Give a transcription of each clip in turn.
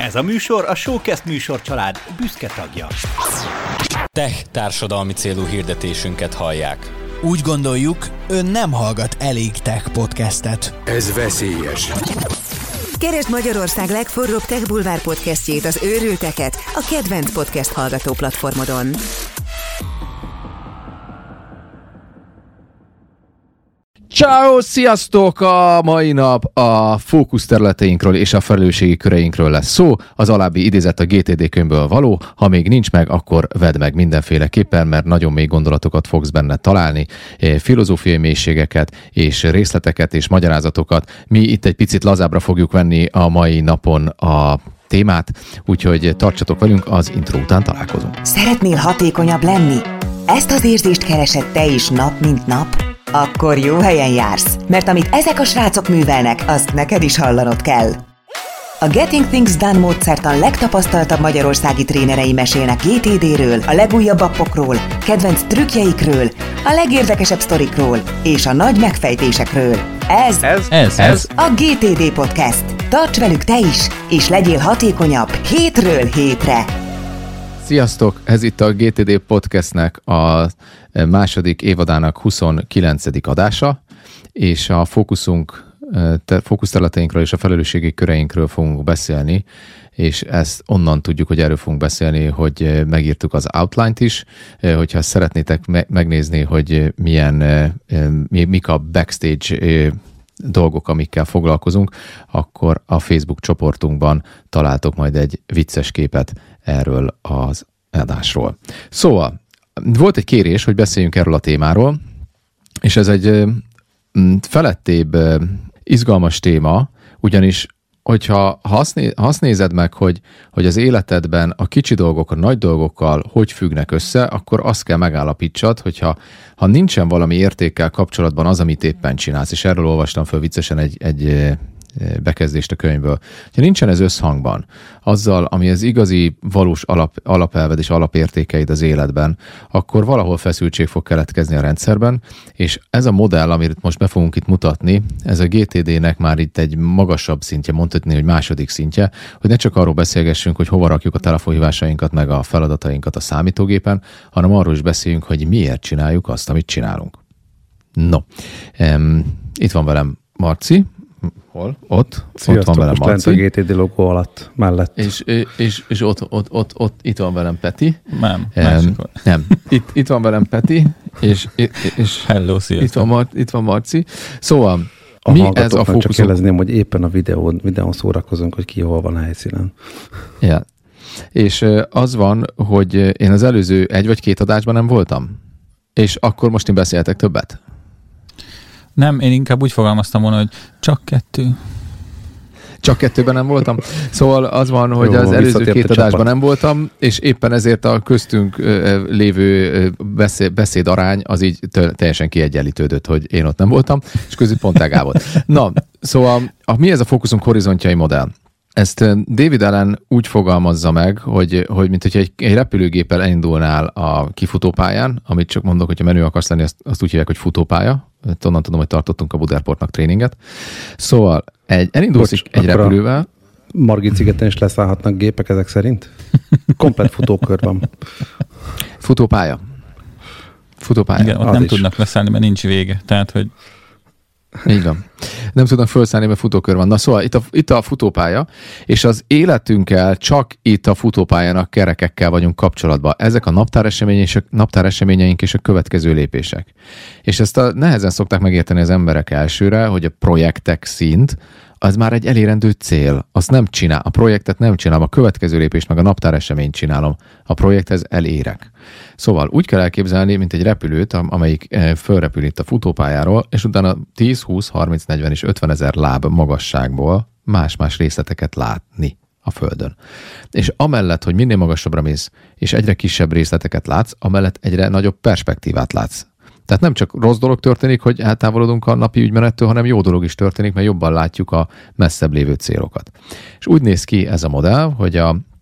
Ez a műsor a Showcast műsorcsalád büszke tagja. Tech társadalmi célú hirdetésünket hallják. Úgy gondoljuk, ön nem hallgat elég tech podcastet. Ez veszélyes. Keresd Magyarország legforróbb Tech Bulvár podcastjét, az Őrülteket, a kedvenc podcast hallgató platformodon. Ciao, sziasztok! A mai nap a fókuszterületeinkről és a felelősségi köreinkről lesz szó. Az alábbi idézet a GTD könyvből való. Ha még nincs meg, akkor vedd meg mindenféleképpen, mert nagyon mély gondolatokat fogsz benne találni, filozófiai mélységeket és részleteket és magyarázatokat. Mi itt egy picit lazábbra fogjuk venni a mai napon a témát, úgyhogy tartsatok velünk, az intro után találkozunk. Szeretnél hatékonyabb lenni? Ezt az érzést keresed te is nap mint nap? Akkor jó helyen jársz, mert amit ezek a srácok művelnek, azt neked is hallanod kell. A Getting Things Done módszertan legtapasztaltabb magyarországi trénerei mesélnek GTD-ről, a legújabb appokról, kedvenc trükkjeikről, a legérdekesebb sztorikról és a nagy megfejtésekről. Ez a GTD Podcast. Tarts velük te is, és legyél hatékonyabb hétről hétre. Sziasztok! Ez itt a GTD Podcastnek a második évadának 29. adása, és a fókuszterületeinkről és a felelősségi köreinkről fogunk beszélni, és ezt onnan tudjuk, hogy erről fogunk beszélni, hogy megírtuk az outline-t is. Hogyha szeretnétek megnézni, hogy mik a backstage dolgok, amikkel foglalkozunk, akkor a Facebook csoportunkban találtok majd egy vicces képet erről az adásról. Szóval, volt egy kérés, hogy beszéljünk erről a témáról, és ez egy felettébb izgalmas téma, ugyanis hogyha azt nézed meg, hogy az életedben a kicsi dolgok a nagy dolgokkal hogy függnek össze, akkor azt kell megállapítsad, hogyha nincsen valami értékkel kapcsolatban az, amit éppen csinálsz, és erről olvastam föl viccesen egy bekezdést a könyvből. Ha nincsen ez összhangban azzal, ami az igazi, valós alapelved és alapértékeid az életben, akkor valahol feszültség fog keletkezni a rendszerben, és ez a modell, amit most be fogunk itt mutatni, ez a GTD-nek már itt egy magasabb szintje, mondhatni, hogy második szintje, hogy ne csak arról beszélgessünk, hogy hova rakjuk a telefonhívásainkat, meg a feladatainkat a számítógépen, hanem arról is beszéljünk, hogy miért csináljuk azt, amit csinálunk. No, itt van velem Marci. Hol? Ott van velem Marci. A GTD logó alatt, mellett. És ott itt van velem Peti. Nem. Itt van velem Peti, és hello, sziasztok. Itt van Marci. Szóval, mi ez a fókuszunk? Csak kérdezném, hogy éppen a videón szórakozunk, hogy ki hol van a helyszínen. Ja. És az van, hogy én az előző 1 vagy 2 adásban nem voltam. És akkor most én beszéltek többet? Nem, én inkább úgy fogalmaztam volna, hogy csak 2. Csak 2-ben nem voltam. Szóval az van, hogy jó, az előző 2 adásban nem voltam, és éppen ezért a köztünk lévő beszédarány az így teljesen kiegyenlítődött, hogy én ott nem voltam, és közül pont Gábor. Na, szóval mi ez a fókuszunk horizontjai modell? Ezt David Allen úgy fogalmazza meg, hogy mint hogyha egy repülőgéppel elindulnál a kifutópályán, amit csak mondok, hogyha menő akarsz lenni, azt úgy hívják, hogy futópálya. Onnan tudom, hogy tartottunk a Buderportnak tréninget. Szóval elindulsz egy repülővel. Margit szigeten is leszállhatnak gépek ezek szerint? Komplett futókör van. Futópálya. Igen, ott nem tudnak leszállni, mert nincs vége. Tehát, hogy így van. Nem tudnak felszállni, mert futókör van. Na szóval itt a futópálya, és az életünkkel csak itt a futópályának kerekekkel vagyunk kapcsolatban. Ezek a naptáreseményeink és a következő lépések. És ezt nehezen szokták megérteni az emberek elsőre, hogy a projektek szint az már egy elérendő cél. Azt nem csinál. A projektet nem csinálom, a következő lépést meg a naptáreseményt csinálom. A projekthez elérek. Szóval úgy kell elképzelni, mint egy repülőt, amelyik fölrepül itt a futópályáról, és utána 10, 20, 30, 40 és 50 ezer láb magasságból más-más részleteket látni a Földön. És amellett, hogy minél magasabbra mész, és egyre kisebb részleteket látsz, amellett egyre nagyobb perspektívát látsz. Tehát nem csak rossz dolog történik, hogy eltávolodunk a napi ügymenettől, hanem jó dolog is történik, mert jobban látjuk a messzebb lévő célokat. És úgy néz ki ez a modell, hogy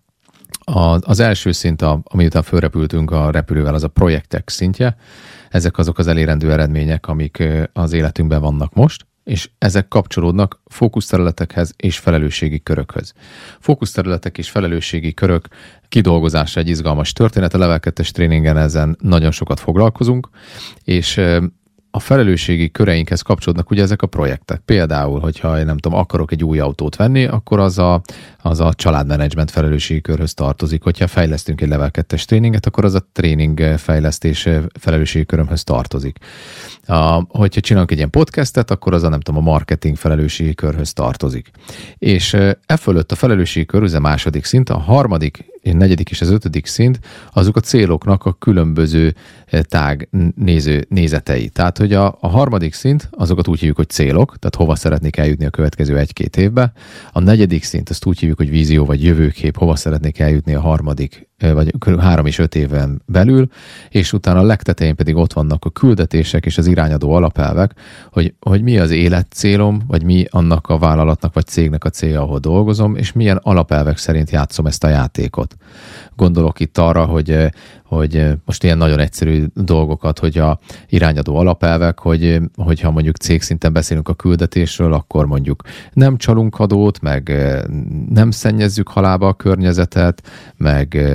az első szint, amiután fölrepültünk a repülővel, az a projektek szintje. Ezek azok az elérendő eredmények, amik az életünkben vannak most. és ezek kapcsolódnak fókuszterületekhez és felelősségi körökhöz. Fókuszterületek és felelősségi körök kidolgozása egy izgalmas történet, a Level 2-es tréningen ezen nagyon sokat foglalkozunk, és a felelősségi köreinkhez kapcsolódnak ugye ezek a projektek. Például, hogyha én nem tudom, akarok egy új autót venni, akkor az a családmenedzsment felelősségi körhöz tartozik. Hogyha fejlesztünk egy Level 2-es tréninget, akkor az a tréning fejlesztés felelősségi körömhöz tartozik. Hogyha csinálunk egy ilyen podcastet, akkor az a nem tudom, a marketing felelősségi körhöz tartozik. És fölött a felelősségi kör, ez a második szint, a harmadik, negyedik és az ötödik szint, azok a céloknak a különböző tág nézetei. Tehát, hogy a harmadik szint, azokat úgy hívjuk, hogy célok, tehát hova szeretnék eljutni a következő 1-2 évbe. A negyedik szint, azt úgy hívjuk, hogy vízió vagy jövőkép, hova szeretnék eljutni a harmadik, vagy 3 és 5 éven belül, és utána a legtetején pedig ott vannak a küldetések és az irányadó alapelvek, hogy mi az életcélom, vagy mi annak a vállalatnak vagy cégnek a célja, ahol dolgozom, és milyen alapelvek szerint játszom ezt a játékot. Gondolok itt arra, hogy most ilyen nagyon egyszerű dolgokat, hogy a irányadó alapelvek, hogyha mondjuk cégszinten beszélünk a küldetésről, akkor mondjuk nem csalunk adót, meg nem szennyezzük halálba a környezetet, meg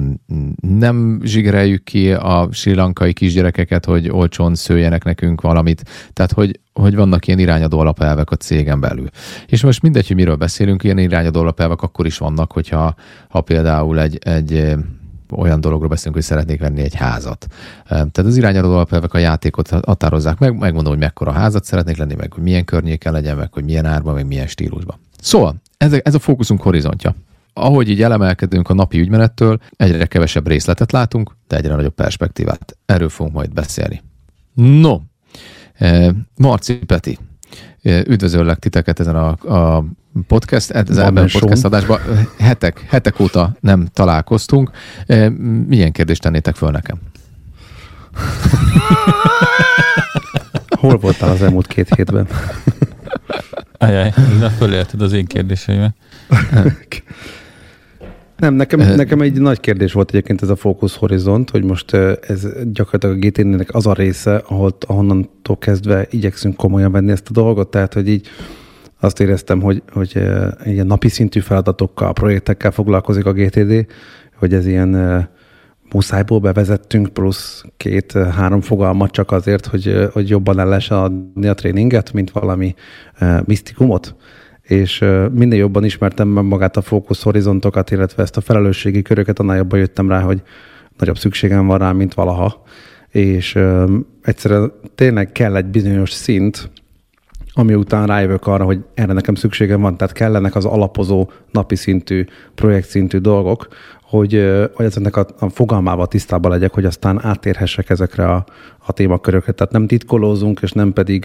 nem zsigereljük ki a sri lankai kisgyerekeket, hogy olcsón szőjenek nekünk valamit. Tehát, hogy vannak ilyen irányadó alapelvek a cégen belül. És most mindegy, hogy miről beszélünk, ilyen irányadó alapelvek akkor is vannak, hogyha például egy olyan dologról beszélünk, hogy szeretnék venni egy házat. Tehát az irányadó alapelvek a játékot határozzák meg, megmondom, hogy mekkora házat szeretnék lenni, meg hogy milyen környéken legyen, meg hogy milyen árban, meg milyen stílusban. Szóval, ez a fókuszunk horizontja. Ahogy így elemelkedünk a napi ügymenettől, egyre kevesebb részletet látunk, de egyre nagyobb perspektívát. Erről fogunk majd beszélni. No, Marci Peti, üdvözöllek titeket ezen a ebben a podcast adásban. Hetek óta nem találkoztunk. Milyen kérdést tennétek föl nekem? Hol voltál az elmúlt 2 hétben? Ajaj, de fölélted az én kérdéseimet. Nem, nekem egy nagy kérdés volt egyébként ez a Focus Horizont, hogy most ez gyakorlatilag a GTD-nek az a része, ahonnantól kezdve igyekszünk komolyan venni ezt a dolgot, tehát hogy így azt éreztem, hogy ilyen napi szintű feladatokkal, projektekkel foglalkozik a GTD, hogy ez ilyen muszájból bevezettünk, plusz 2-3 fogalmat csak azért, hogy jobban el lehessen adni a tréninget, mint valami misztikumot. És minden jobban ismertem magát a Focus Horizontokat, illetve ezt a felelősségi köröket, annál jobban jöttem rá, hogy nagyobb szükségem van rá, mint valaha. És egyszerűen tényleg kell egy bizonyos szint, ami után rájövök arra, hogy erre nekem szükségem van, tehát kellenek az alapozó, napi szintű, projektszintű dolgok, hogy ezeknek a fogalmával tisztában legyek, hogy aztán átérhessek ezekre a témakörökre. Tehát nem titkolózunk, és nem pedig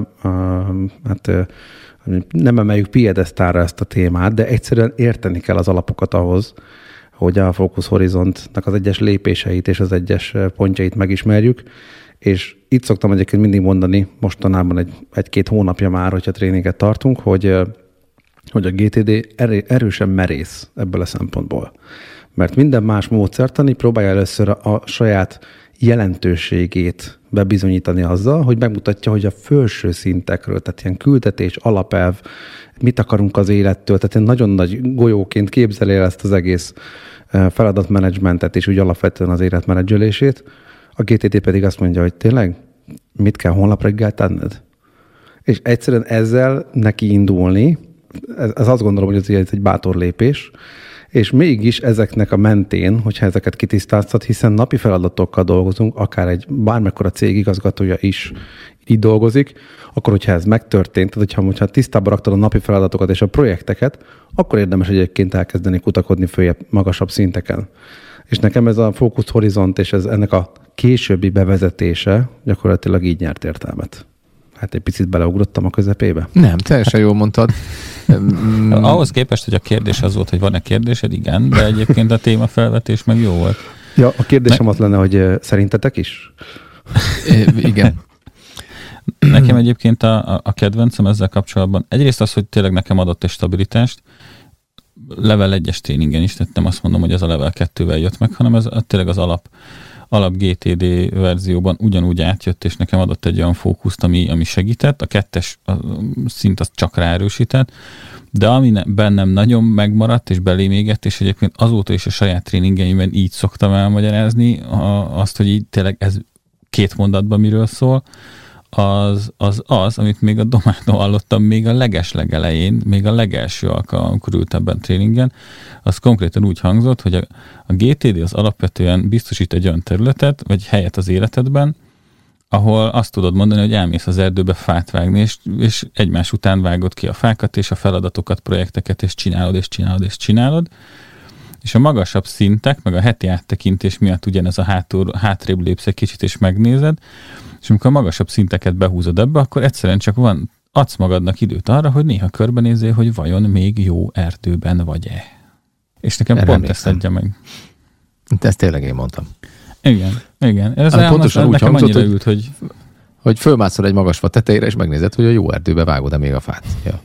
nem emeljük piedesztára ezt a témát, de egyszerűen érteni kell az alapokat ahhoz, hogy a Focus Horizontnak az egyes lépéseit és az egyes pontjait megismerjük, és itt szoktam egyébként mindig mondani, mostanában egy-két hónapja már, hogyha tréninget tartunk, hogy a GTD erősen merész ebből a szempontból. Mert minden más módszertani próbálja először a saját jelentőségét bebizonyítani azzal, hogy megmutatja, hogy a felső szintekről, tehát ilyen küldetés, alapelv, mit akarunk az élettől, tehát ilyen nagyon nagy golyóként képzeli el ezt az egész feladatmenedzsmentet és úgy alapvetően az életmenedzselését. A GTD pedig azt mondja, hogy tényleg mit kell holnap reggel tenned? És egyszerűen ezzel neki indulni, ez azt gondolom, hogy ez egy bátor lépés, és mégis ezeknek a mentén, hogyha ezeket kitisztáztat, hiszen napi feladatokkal dolgozunk, akár bármekkora cég igazgatója is így dolgozik, akkor hogyha ez megtörtént, tehát hogyha tisztába raktad a napi feladatokat és a projekteket, akkor érdemes egyébként elkezdeni kutakodni följebb, magasabb szinteken. És nekem ez a Focus Horizont és ennek a későbbi bevezetése gyakorlatilag így nyert értelmet. Hát egy picit beleugrottam a közepébe. Nem, teljesen jól mondtad. Ahhoz képest, hogy a kérdés az volt, hogy van-e kérdésed, igen, de egyébként a témafelvetés meg jó volt. Ja, a kérdésem az lenne, hogy szerintetek is? Igen. Nekem egyébként a kedvencem ezzel kapcsolatban egyrészt az, hogy tényleg nekem adott egy stabilitást, level 1-es tréningen is, tehát nem azt mondom, hogy ez a level 2-vel jött meg, hanem ez tényleg az alap GTD verzióban ugyanúgy átjött, és nekem adott egy olyan fókuszt, ami segített. A 2-es szint az csak ráerősített, de ami bennem nagyon megmaradt, és belém égett, és egyébként azóta is a saját tréningeimben így szoktam elmagyarázni, azt, hogy így tényleg ez 2 mondatban miről szól, az, amit még a Domától hallottam még a legelején, még a legelső alkalom, amikor ült ebben tréningen, az konkrétan úgy hangzott, hogy a GTD az alapvetően biztosít egy olyan területet, vagy helyet az életedben, ahol azt tudod mondani, hogy elmész az erdőbe fát vágni, és egymás után vágod ki a fákat, és a feladatokat, projekteket, és csinálod, és a magasabb szintek, meg a heti áttekintés miatt ugyanez a hátrébb lépsz egy kicsit, és megnézed, és amikor a magasabb szinteket behúzod ebbe, akkor egyszerűen csak adsz magadnak időt arra, hogy néha körbenézzél, hogy vajon még jó erdőben vagy-e. És nekem erre pont ezt adja meg. Ezt tényleg én mondtam. Igen. Ez pontosan úgy nekem hangzott, annyira ült, hogy fölmászol egy magas fa tetejére, és megnézed, hogy a jó erdőbe vágod-e még a fát. Ja.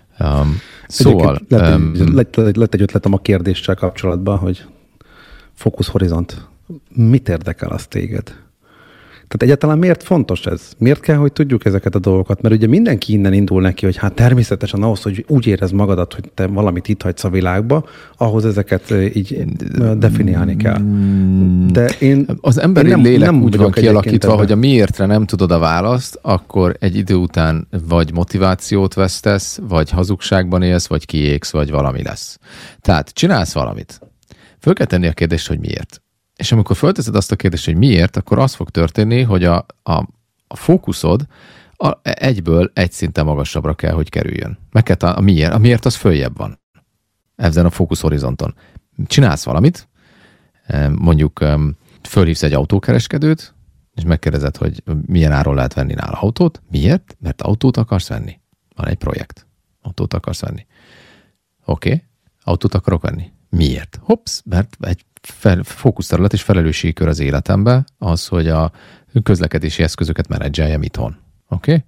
Szóval... Lett egy ötletem a kérdéssel kapcsolatban, hogy Focus Horizont. Mit érdekel az téged? Tehát egyáltalán miért fontos ez? Miért kell, hogy tudjuk ezeket a dolgokat? Mert ugye mindenki innen indul neki, hogy hát természetesen ahhoz, hogy úgy érezd magadat, hogy te valamit itt hagysz a világba, ahhoz ezeket így definiálni kell. De az emberi lélek úgy van kialakítva, hogy a miértre nem tudod a választ, akkor egy idő után vagy motivációt vesztesz, vagy hazugságban élsz, vagy kiégsz, vagy valami lesz. Tehát csinálsz valamit. Föl kell tenni a kérdést, hogy miért. És amikor fölteszed azt a kérdést, hogy miért, akkor az fog történni, hogy a fókuszod egyből egy szinten magasabbra kell, hogy kerüljön. Meg kell a miért az följebb van. Ezen a fókusz horizonton. Csinálsz valamit, mondjuk fölhívsz egy autókereskedőt, és megkérdezed, hogy milyen áron lehet venni nála autót. Miért? Mert autót akarsz venni. Van egy projekt. Autót akarsz venni. Oké, autót akarok venni. Miért? Hopsz, mert egy fókuszterület és felelősségkör az életemben az, hogy a közlekedési eszközöket menedzseljem itthon. Oké?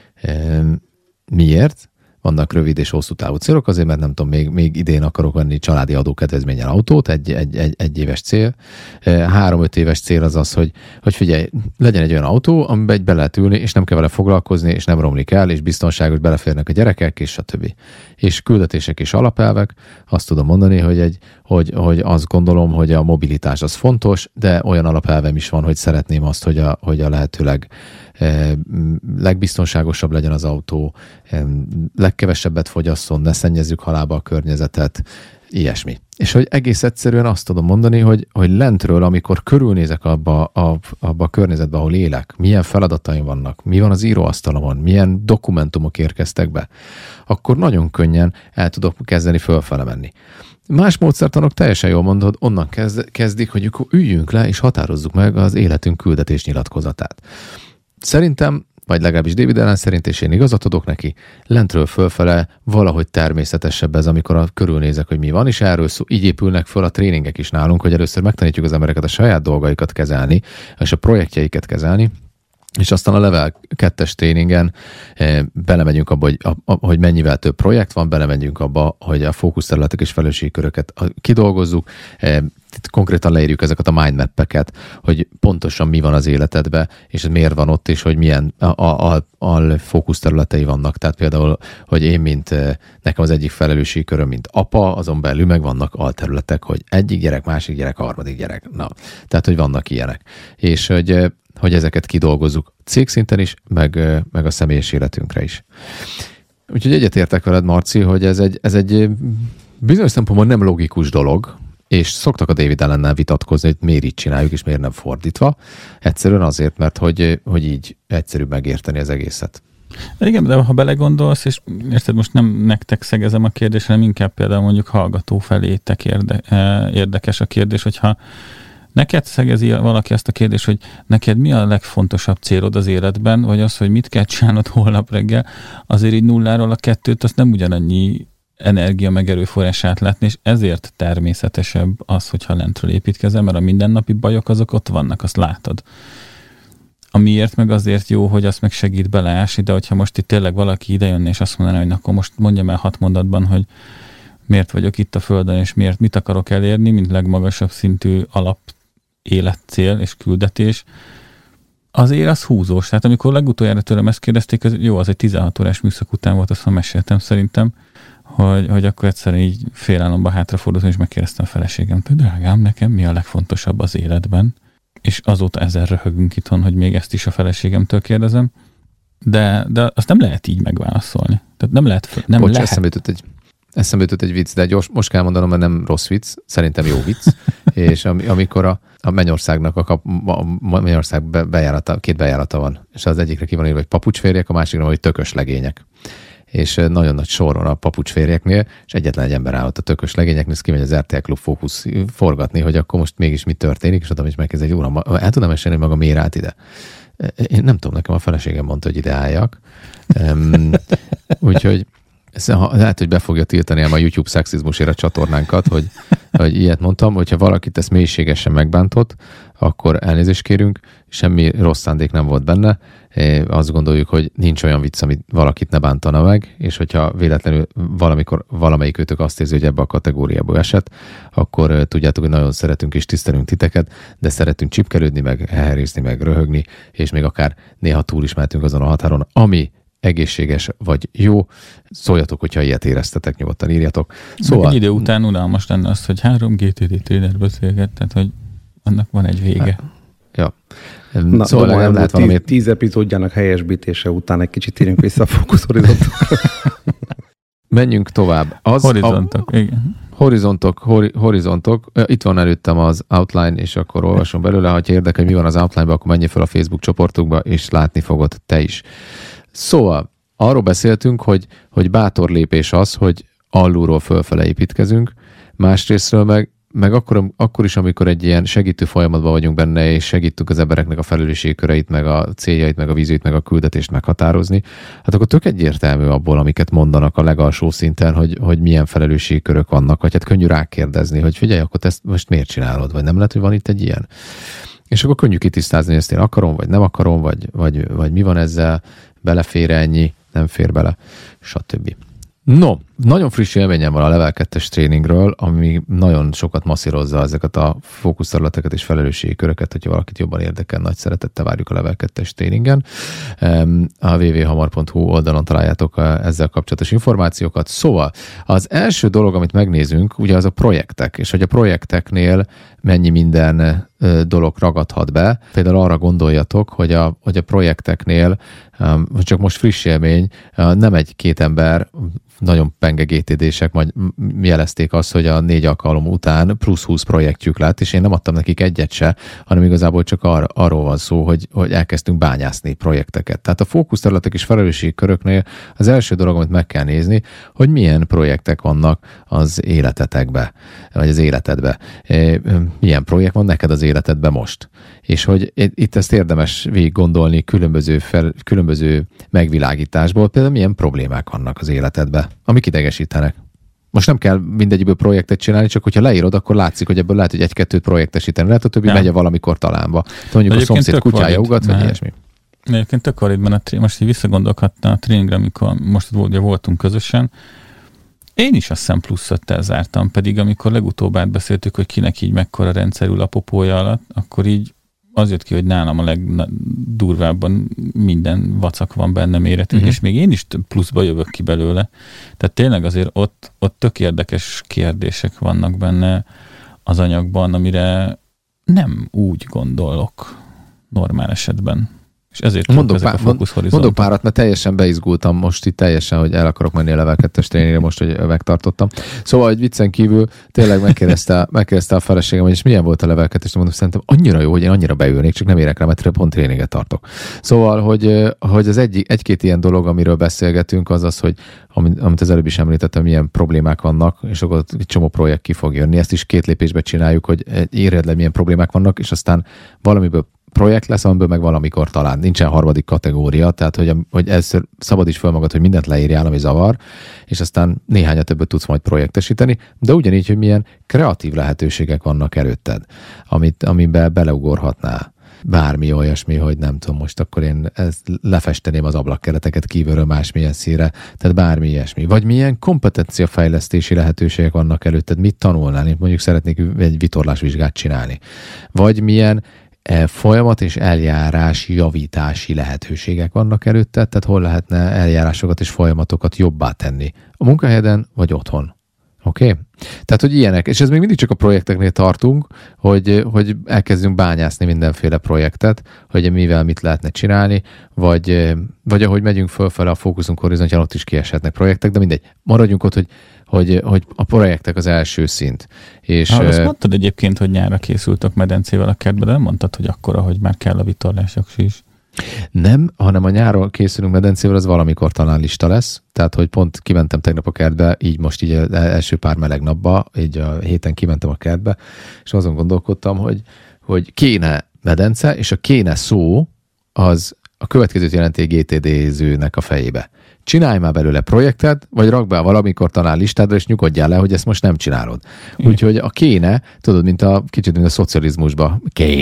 Miért? Vannak rövid és hosszú távú célok, azért, mert nem tudom, még idén akarok venni családi adókedvezménnyel autót, egy éves cél. 3-5 éves cél az, hogy figyelj, legyen egy olyan autó, amiben be lehet ülni, és nem kell vele foglalkozni, és nem romlik el, és biztonságos, beleférnek a gyerekek, és stb. És küldetések és alapelvek, azt tudom mondani, hogy azt gondolom, hogy a mobilitás az fontos, de olyan alapelvem is van, hogy szeretném azt, hogy a lehetőleg legbiztonságosabb legyen az autó, legkevesebbet fogyasszon, ne szennyezzük halálba a környezetet, ilyesmi. És hogy egész egyszerűen azt tudom mondani, hogy lentről, amikor körülnézek abba a környezetbe, ahol élek, milyen feladataim vannak, mi van az íróasztalomon, milyen dokumentumok érkeztek be, akkor nagyon könnyen el tudok kezdeni fölfele menni. Más módszertanok teljesen jól mondod, onnan kezdik, hogy üljünk le és határozzuk meg az életünk küldetésnyilatkozatát. Szerintem, vagy legalábbis David Allen szerint, és én igazat adok neki, lentről fölfele valahogy természetesebb ez, amikor körülnézek, hogy mi van, és erről így épülnek föl a tréningek is nálunk, hogy először megtanítjuk az embereket a saját dolgaikat kezelni, és a projektjeiket kezelni, és aztán a level 2-es tréningen belemegyünk abba, hogy mennyivel több projekt van, belemegyünk abba, hogy a fókuszterületek és felelősségköröket kidolgozzuk, konkrétan leírjuk ezeket a mindmap-eket, hogy pontosan mi van az életedben, és miért van ott, és hogy milyen fókuszterületei vannak. Tehát például, hogy én, nekem az egyik felelősségköröm, mint apa, azon belül meg vannak alterületek, hogy egyik gyerek, másik gyerek, harmadik gyerek. Na, tehát, hogy vannak ilyenek. És hogy ezeket kidolgozzuk cégszinten is, meg a személyes életünkre is. Úgyhogy egyetértek veled, Marci, hogy ez egy bizonyos szempontból nem logikus dolog, és szoktak a David Allennel vitatkozni, hogy miért így csináljuk, és miért nem fordítva. Egyszerűen azért, mert hogy így egyszerűbb megérteni az egészet. Igen, de ha belegondolsz, és érted, most nem nektek szegezem a kérdést, hanem inkább például mondjuk hallgató felétek érdekes a kérdés, hogyha neked szegezi valaki ezt a kérdést, hogy neked mi a legfontosabb célod az életben, vagy az, hogy mit kell csinálnod holnap reggel, azért így 0-ról a 2-t, azt nem ugyanannyi energia meg erőforrás átlátni, és ezért természetesebb az, hogyha lentről építkezem, mert a mindennapi bajok azok ott vannak, azt látod. Amiért meg azért jó, hogy azt meg segít beleásni, de hogyha most itt tényleg valaki idejönne, és azt mondaná, hogy akkor most mondjam el 6 mondatban, hogy miért vagyok itt a Földön, és mit akarok elérni, mint legmagasabb szintű alap életcél és küldetés, azért az húzós. Tehát amikor legutoljára tőlem ezt kérdezték, az egy 16 órás műszak után volt, azt meséltem szerintem, hogy akkor egyszerűen így félálomba hátrafordultam, és megkérdeztem a feleségemtől, drágám, nekem mi a legfontosabb az életben? És azóta ezzel röhögünk itthon, hogy még ezt is a feleségemtől kérdezem. De azt nem lehet így megválaszolni. Tehát nem lehet. Bocs, eszembe jutott egy vicc, de most kell mondanom, mert nem rossz vicc, szerintem jó vicc. És amikor a Mennyországnak a Mennyország két bejárata van, és az egyikre ki van írva, hogy papucsférjek, a másikra, hogy tökös legények. És nagyon nagy sor van a papucsférjeknél, és egyetlen egy ember állott a tökös legényeknél, ez kimegy az RTL Klub Fókusz forgatni, hogy akkor most mégis mi történik, és oda is megkezd egy uram, el tudom mesélni, hogy maga miért állt ide? Én nem tudom, nekem a feleségem mondta, hogy ide álljak. Úgyhogy lehet, hogy be fogja tiltani a YouTube szexizmusért a csatornánkat, hogy ilyet mondtam, hogyha valakit ezt mélységesen megbántott, akkor elnézést kérünk, semmi rossz szándék nem volt benne. Azt gondoljuk, hogy nincs olyan vicc, amit valakit ne bántana meg, és hogyha véletlenül valamikor valamelyik őtök azt érzi, hogy ebbe a kategóriába esett, akkor tudjátok, hogy nagyon szeretünk és tisztelünk titeket, de szeretünk csipkelődni, meg heherézni, meg röhögni, és még akár néha túl is mehetünk azon a határon, ami egészséges vagy jó. Szóljatok, hogyha ilyet éreztetek, nyugodtan írjatok. Szóval... Egy idő után unalmas lenne az, hogy 3 GTD tréner beszélget, tehát hogy annak van egy vége. Ja. Na, szóval nem lehet valami 10 epizódjának helyesbítése után egy kicsit térjünk vissza a Fókusz Horizontokra. Menjünk tovább. Horizontok, igen. Horizontok. Itt van előttem az outline, és akkor olvasom belőle. Ha érdekel, hogy mi van az outline-ban, akkor menjél fel a Facebook csoportunkba, és látni fogod te is. Szóval arról beszéltünk, hogy bátor lépés az, hogy alulról fölfele építkezünk, másrésztről meg akkor is, amikor egy ilyen segítő folyamatban vagyunk benne, és segítünk az embereknek a felelősségköreit, meg a céljait, meg a vízióit, meg a küldetést meghatározni, hát akkor tök egyértelmű abból, amiket mondanak a legalsó szinten, hogy milyen felelősségkörök vannak, vagy hát könnyű rákérdezni, hogy figyelj, akkor ezt most miért csinálod, vagy nem lehet, hogy van itt egy ilyen. És akkor könnyű kitisztázni, hogy ezt én akarom, vagy nem akarom, vagy mi van ezzel, belefér ennyi, nem fér bele, stb. No, nagyon friss élményem van a Level 2-es tréningről, ami nagyon sokat masszírozza ezeket a fókuszterületeket és felelősségi köröket, hogyha valakit jobban érdekel, nagy szeretettel várjuk a Level 2-es tréningen. A www.hamar.hu oldalon találjátok ezzel kapcsolatos információkat. Szóval az első dolog, amit megnézünk, ugye az a projektek, és hogy a projekteknél mennyi minden dolog ragadhat be. Például arra gondoljatok, hogy a projekteknél, csak most friss élmény, nem egy-két ember, nagyon penge GTD-sek majd jelezték azt, hogy a 4 alkalom után plusz 20 projektjük lett, és én nem adtam nekik egyet se, hanem igazából csak arról van szó, hogy elkezdtünk bányászni projekteket. Tehát a fókuszterületek és felelősségköröknél az első dolog, amit meg kell nézni, hogy milyen projektek vannak az életetekbe, vagy az életedbe. Milyen projekt van neked az életedben most. És hogy itt ezt érdemes végig gondolni különböző megvilágításból, például milyen problémák vannak az életedben, amik idegesítenek. Most nem kell mindegyikből projektet csinálni, csak hogyha leírod, akkor látszik, hogy ebből lehet, hogy 1-2 projektesíteni. Lehet, a többi megy valamikor talánba. Mondjuk a szomszéd kutyája ugat, vagy ilyesmi. Egyébként tök validban, most így visszagondolhattam a tréningre, amikor most ugye voltunk közösen, én is azt hiszem plusz 5-tel zártam, pedig amikor legutóbb átbeszéltük, hogy kinek így mekkora rendszerül a popója alatt, akkor így az jött ki, hogy nálam a legdurvábban minden vacak van benne méretű, és még én is pluszba jövök ki belőle. Tehát tényleg azért ott tök érdekes kérdések vannak benne az anyagban, amire nem úgy gondolok normál esetben. És ezért mondok párat, mert teljesen beizgultam most itt teljesen, hogy el akarok menni a Level 2-es tréningre most, hogy megtartottam. Szóval, hogy viccen kívül tényleg megkérdezte a feleségem, hogy és milyen volt a Level 2-es, mondom, szerintem annyira jó, hogy én annyira beülnék, csak nem érek rá, mert pont tréninget tartok. Szóval, hogy az egy-két ilyen dolog, amiről beszélgetünk, az az, hogy amit az előbb is említettem, milyen problémák vannak, és akkor egy csomó projekt ki fog jönni. Ezt is 2 lépésben csináljuk, hogy írjad le, milyen problémák vannak, és aztán valamiből projekt lesz, amiből meg valamikor talán. Nincsen harmadik kategória, tehát hogy először szabadíts fel magad, hogy mindent leírjál, ami zavar, és aztán néhányat többet tudsz majd projektesíteni, de ugyanígy, hogy milyen kreatív lehetőségek vannak előtted, amiben beleugorhatnál. bármi olyasmi, hogy nem tudom, most akkor én ezt lefesteném az ablakkereteket kívülről másmilyen színre, tehát bármi ilyesmi. Vagy milyen kompetenciafejlesztési lehetőségek vannak előtted, mit tanulnál, én mondjuk szeretnék egy vitorlásvizsgát csinálni. Vagy milyen folyamat és eljárás javítási lehetőségek vannak előtte, tehát hol lehetne eljárásokat és folyamatokat jobbá tenni. A munkahelyeden vagy otthon. Oké? Tehát, hogy ilyenek. És ez még mindig csak a projekteknél tartunk, hogy elkezdünk bányászni mindenféle projektet, hogy mivel mit lehetne csinálni, vagy ahogy megyünk fölfele a fókuszunk horizontján, ott is kieshetnek projektek, de mindegy. Maradjunk ott, hogy a projektek az első szint. És azt mondtad egyébként, hogy nyárra készültök medencével a kertbe, de nem mondtad, hogy akkora, hogy már kell a vitorlások is. Nem, hanem a nyáron készülünk medencével, az valamikor talán lista lesz. Tehát, hogy pont kimentem tegnap a kertbe, így most így az első pár meleg napba, így a héten kimentem a kertbe, és azon gondolkodtam, hogy kéne medence, és a kéne szó az a következőt jelenti egy GTD-zőnek a fejébe. Csinálj már belőle projektet, vagy rakd be valamikor talán listádra, és nyugodjál le, hogy ezt most nem csinálod. Úgyhogy a kéne, tudod, kicsit mint a szocializmusban,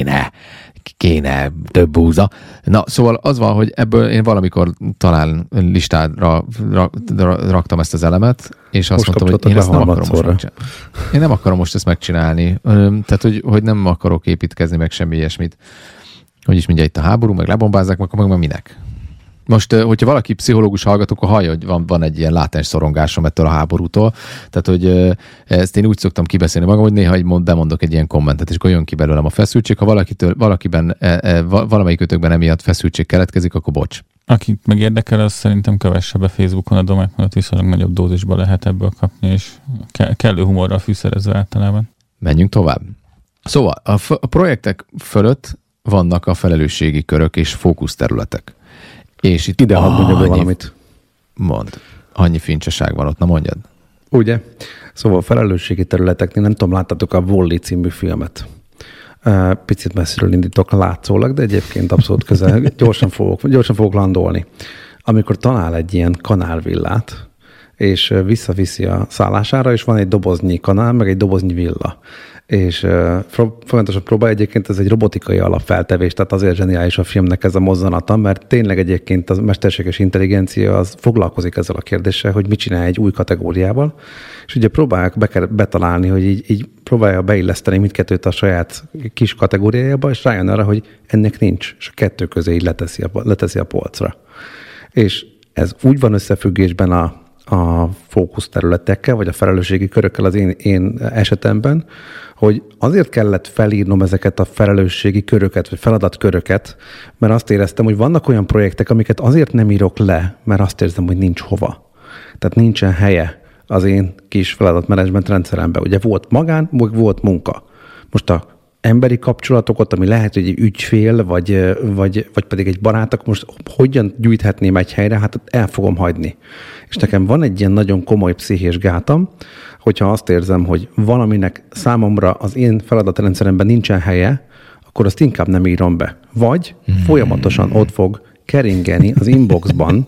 kéne több búza. Na, szóval az van, hogy ebből én valamikor talán listádra raktam ezt az elemet, és azt mondtam, hogy én ezt nem akarom most megcsinálni. Én nem akarom most ezt megcsinálni. Tehát, hogy nem akarok építkezni, meg semmi ilyesmit. Hogy is mindjárt itt a háború, meg lebombázzák, meg minek. Most, hogyha valaki pszichológus hallgat, akkor hallja, hogy van egy ilyen látens szorongásom ettől a háborútól. Tehát, hogy ezt én úgy szoktam kibeszélni magam, hogy néha bemondok egy ilyen kommentet, és akkor jön ki belőlem a feszültség. Ha valakiben, valamelyikőtökben emiatt feszültség keletkezik, akkor bocs. Akit meg érdekel, az szerintem kövesse be Facebookon a domát, mert viszonylag nagyobb dózisba lehet ebből kapni, és kellő humorral fűszerezve általában. Menjünk tovább. Szóval a projektek fölött vannak a felelősségi körök és fókuszterületek. És itt ide hadd mondjak be valamit. Mondd. Annyi fincseság van ott, na mondjad. Ugye? Szóval a felelősségi területeknél, nem tudom, láttatok a Wall-E című filmet. Picit messziről indítok látszólag, de egyébként abszolút közel. Gyorsan fogok landolni. Amikor talál egy ilyen kanálvillát, és visszaviszi a szállására, és van egy doboznyi kanál, meg egy doboznyi villa. És folyamatosan próbál, egyébként ez egy robotikai alapfeltevés, tehát azért zseniális a filmnek ez a mozzanata, mert tényleg egyébként a mesterséges intelligencia az foglalkozik ezzel a kérdéssel, hogy mit csinál egy új kategóriával, és ugye próbálják betalálni, hogy így próbálja beilleszteni mindkettőt a saját kis kategóriájába, és rájön arra, hogy ennek nincs, és a kettő közé így leteszi a polcra. És ez úgy van összefüggésben a fókuszterületekkel, vagy a felelősségi körökkel az én esetemben, hogy azért kellett felírnom ezeket a felelősségi köröket, vagy feladatköröket, mert azt éreztem, hogy vannak olyan projektek, amiket azért nem írok le, mert azt érzem, hogy nincs hova. Tehát nincsen helye az én kis feladatmenedzsment rendszeremben. Ugye volt magán, volt munka. Most a emberi kapcsolatokat, ami lehet, hogy egy ügyfél, vagy pedig egy barát, akkor most hogyan gyűjthetném egy helyre, hát el fogom hagyni. És nekem van egy ilyen nagyon komoly pszichés gátam, hogyha azt érzem, hogy valaminek számomra az én feladatrendszeremben nincsen helye, akkor azt inkább nem írom be. Vagy folyamatosan ott fog keringeni az inboxban,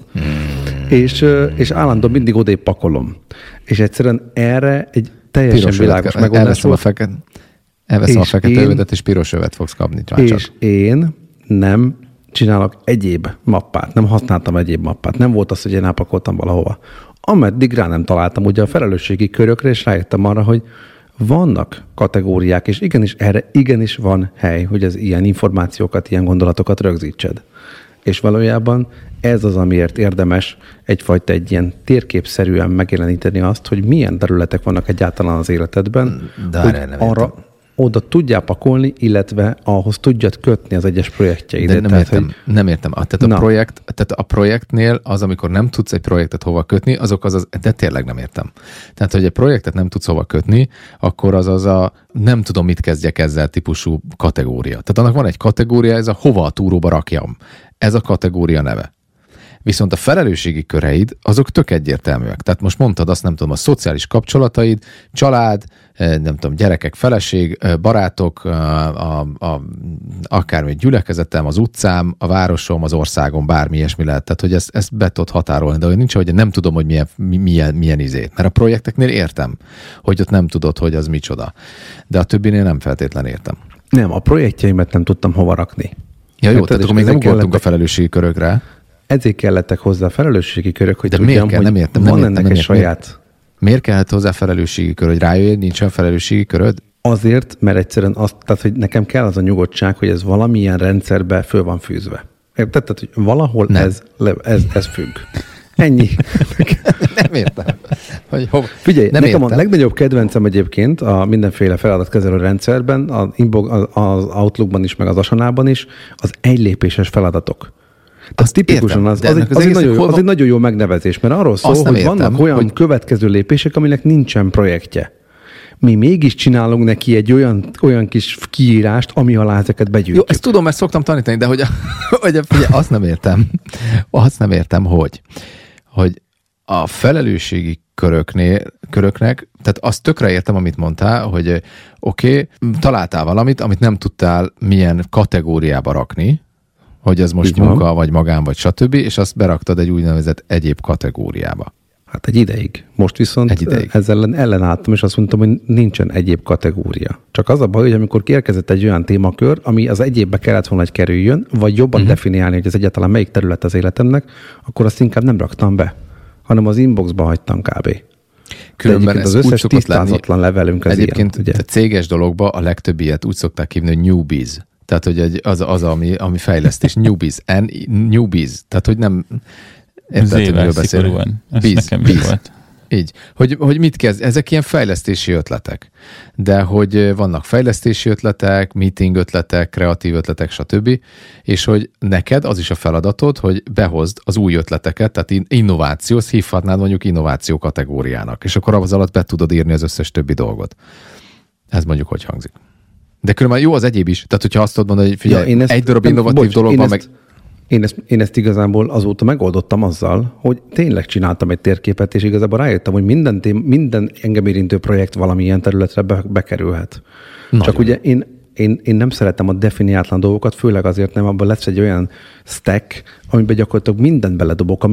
és állandóan mindig odébb pakolom. És egyszerűen erre egy teljesen világos megoldás volt. Elveszem a fekete övedet, és piros övet fogsz kapni. És én nem csinálok egyéb mappát, nem használtam egyéb mappát. Nem volt az, hogy én elpakoltam valahova. Ameddig rá nem találtam ugye a felelősségi körökre, és rájöttem arra, hogy vannak kategóriák, és igenis van hely, hogy az ilyen információkat, ilyen gondolatokat rögzítsed. És valójában ez az, amiért érdemes egyfajta egy ilyen térképszerűen megjeleníteni azt, hogy milyen területek vannak egyáltalán az életedben, de hogy arra oda tudjál pakolni, illetve ahhoz tudjad kötni az egyes projektjeidet. De nem értem. Tehát a projektnél az, amikor nem tudsz egy projektet hova kötni, de tényleg nem értem. Tehát, hogy egy projektet nem tudsz hova kötni, akkor az a nem tudom, mit kezdjek ezzel típusú kategória. Tehát annak van egy kategória, ez a hova a túróba rakjam. Ez a kategória neve. Viszont a felelősségi köreid, azok tök egyértelműek. Tehát most mondtad azt, nem tudom, a szociális kapcsolataid, család, nem tudom, gyerekek, feleség, barátok, akármi gyülekezetem, az utcám, a városom, az országom, bármi ilyesmi lehet. Tehát, hogy ezt be tudod határolni, de hogy nincs, hogy nem tudom, hogy milyen izé. Mert a projekteknél értem, hogy ott nem tudod, hogy az micsoda. De a többinél nem feltétlen értem. Nem, a projektjeimet nem tudtam hova rakni. Ja jó, tehát akkor még nem ugrottunk a felelősségi körökre. Ezért kellettek hozzá felelősségi körök, hogy de tudjam, miért kell? hogy van ennek egy saját... Miért kellett hozzá felelősségi kör, hogy rájöjj, hogy nincs olyan felelősségi köröd? Azért, mert egyszerűen tehát, hogy nekem kell az a nyugodtság, hogy ez valamilyen rendszerbe föl van fűzve. Érted? Tehát, hogy valahol ez függ. Ennyi. Nem értem. Figyelj, nem nekem értem. A legnagyobb kedvencem egyébként a mindenféle feladatkezelő rendszerben, az Outlookban is, meg az Asanában is, az egylépéses feladatok. Az tipikusan az egy nagyon jó megnevezés, mert arról szól, hogy vannak olyan következő lépések, aminek nincsen projektje. Mi mégis csinálunk neki egy olyan kis kiírást, ami alá ezeket begyűjtjük. Jó, ezt tudom, mert szoktam tanítani, de hogy azt nem értem. Azt nem értem, hogy a felelősségi köröknek, tehát azt tökre értem, amit mondtál, hogy oké, találtál valamit, amit nem tudtál milyen kategóriába rakni, hogy ez most munka, vagy magán, vagy stb., és azt beraktad egy úgynevezett egyéb kategóriába. Hát egy ideig. Most viszont ezzel ellenálltam, és azt mondtam, hogy nincsen egyéb kategória. Csak az a baj, hogy amikor kiérkezett egy olyan témakör, ami az egyébbe kellett volna, hogy kerüljön, vagy jobban definiálni, hogy ez egyáltalán melyik terület az életemnek, akkor azt inkább nem raktam be, hanem az inboxba hagytam kb. Különben az összes tisztázatlan levelünk az egyébként ilyen, ugye? A céges dologban a legtöbb ilyet úgy szokták hívni, hogy newbies. Tehát, hogy az ami fejlesztés. Newbies. Tehát, hogy nem... Zével szigorúan. Ez nekem is volt. Így. Hogy mit kezd? Ezek ilyen fejlesztési ötletek. De hogy vannak fejlesztési ötletek, meeting ötletek, kreatív ötletek, stb. És hogy neked az is a feladatod, hogy behozd az új ötleteket, tehát innovációt, hívhatnád mondjuk innováció kategóriának. És akkor az alatt be tudod írni az összes többi dolgot. Ez mondjuk hogy hangzik. De különben jó az egyéb is. Tehát, hogyha azt tudod mondani, hogy figyelj, egy darab innovatív dologban meg... Én ezt igazából azóta megoldottam azzal, hogy tényleg csináltam egy térképet, és igazából rájöttem, hogy minden engem érintő projekt valamilyen területre bekerülhet. Nagyon. Csak ugye én nem szeretem a definiátlan dolgokat, főleg azért nem, abban lesz egy olyan stack, amiben gyakorlatilag mindent beledobok,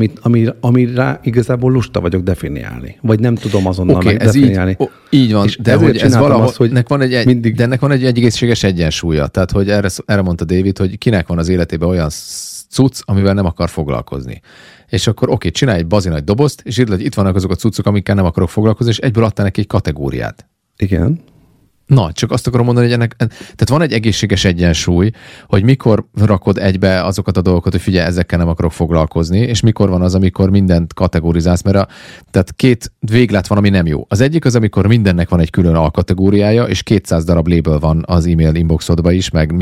amire igazából lusta vagyok definiálni. Vagy nem tudom azonnal definiálni. Így van, és de hogy ez valahol, hogy ennek van egy egészséges egyensúlya. Tehát, hogy erre mondta David, hogy kinek van az életében olyan cucc, amivel nem akar foglalkozni. És akkor csinálj egy bazinagy dobozt, és írd, hogy itt vannak azok a cuccok, amikkel nem akarok foglalkozni, és egyből adtál neki egy kategóriát. Igen. Na, csak azt akarom mondani, hogy tehát van egy egészséges egyensúly, hogy mikor rakod egybe azokat a dolgokat, hogy figyelj, ezekkel nem akarok foglalkozni, és mikor van az, amikor mindent kategorizálsz, mert tehát két véglet van, ami nem jó. Az egyik az, amikor mindennek van egy külön alkategóriája, és 200 darab label van az e-mail inboxodban is, meg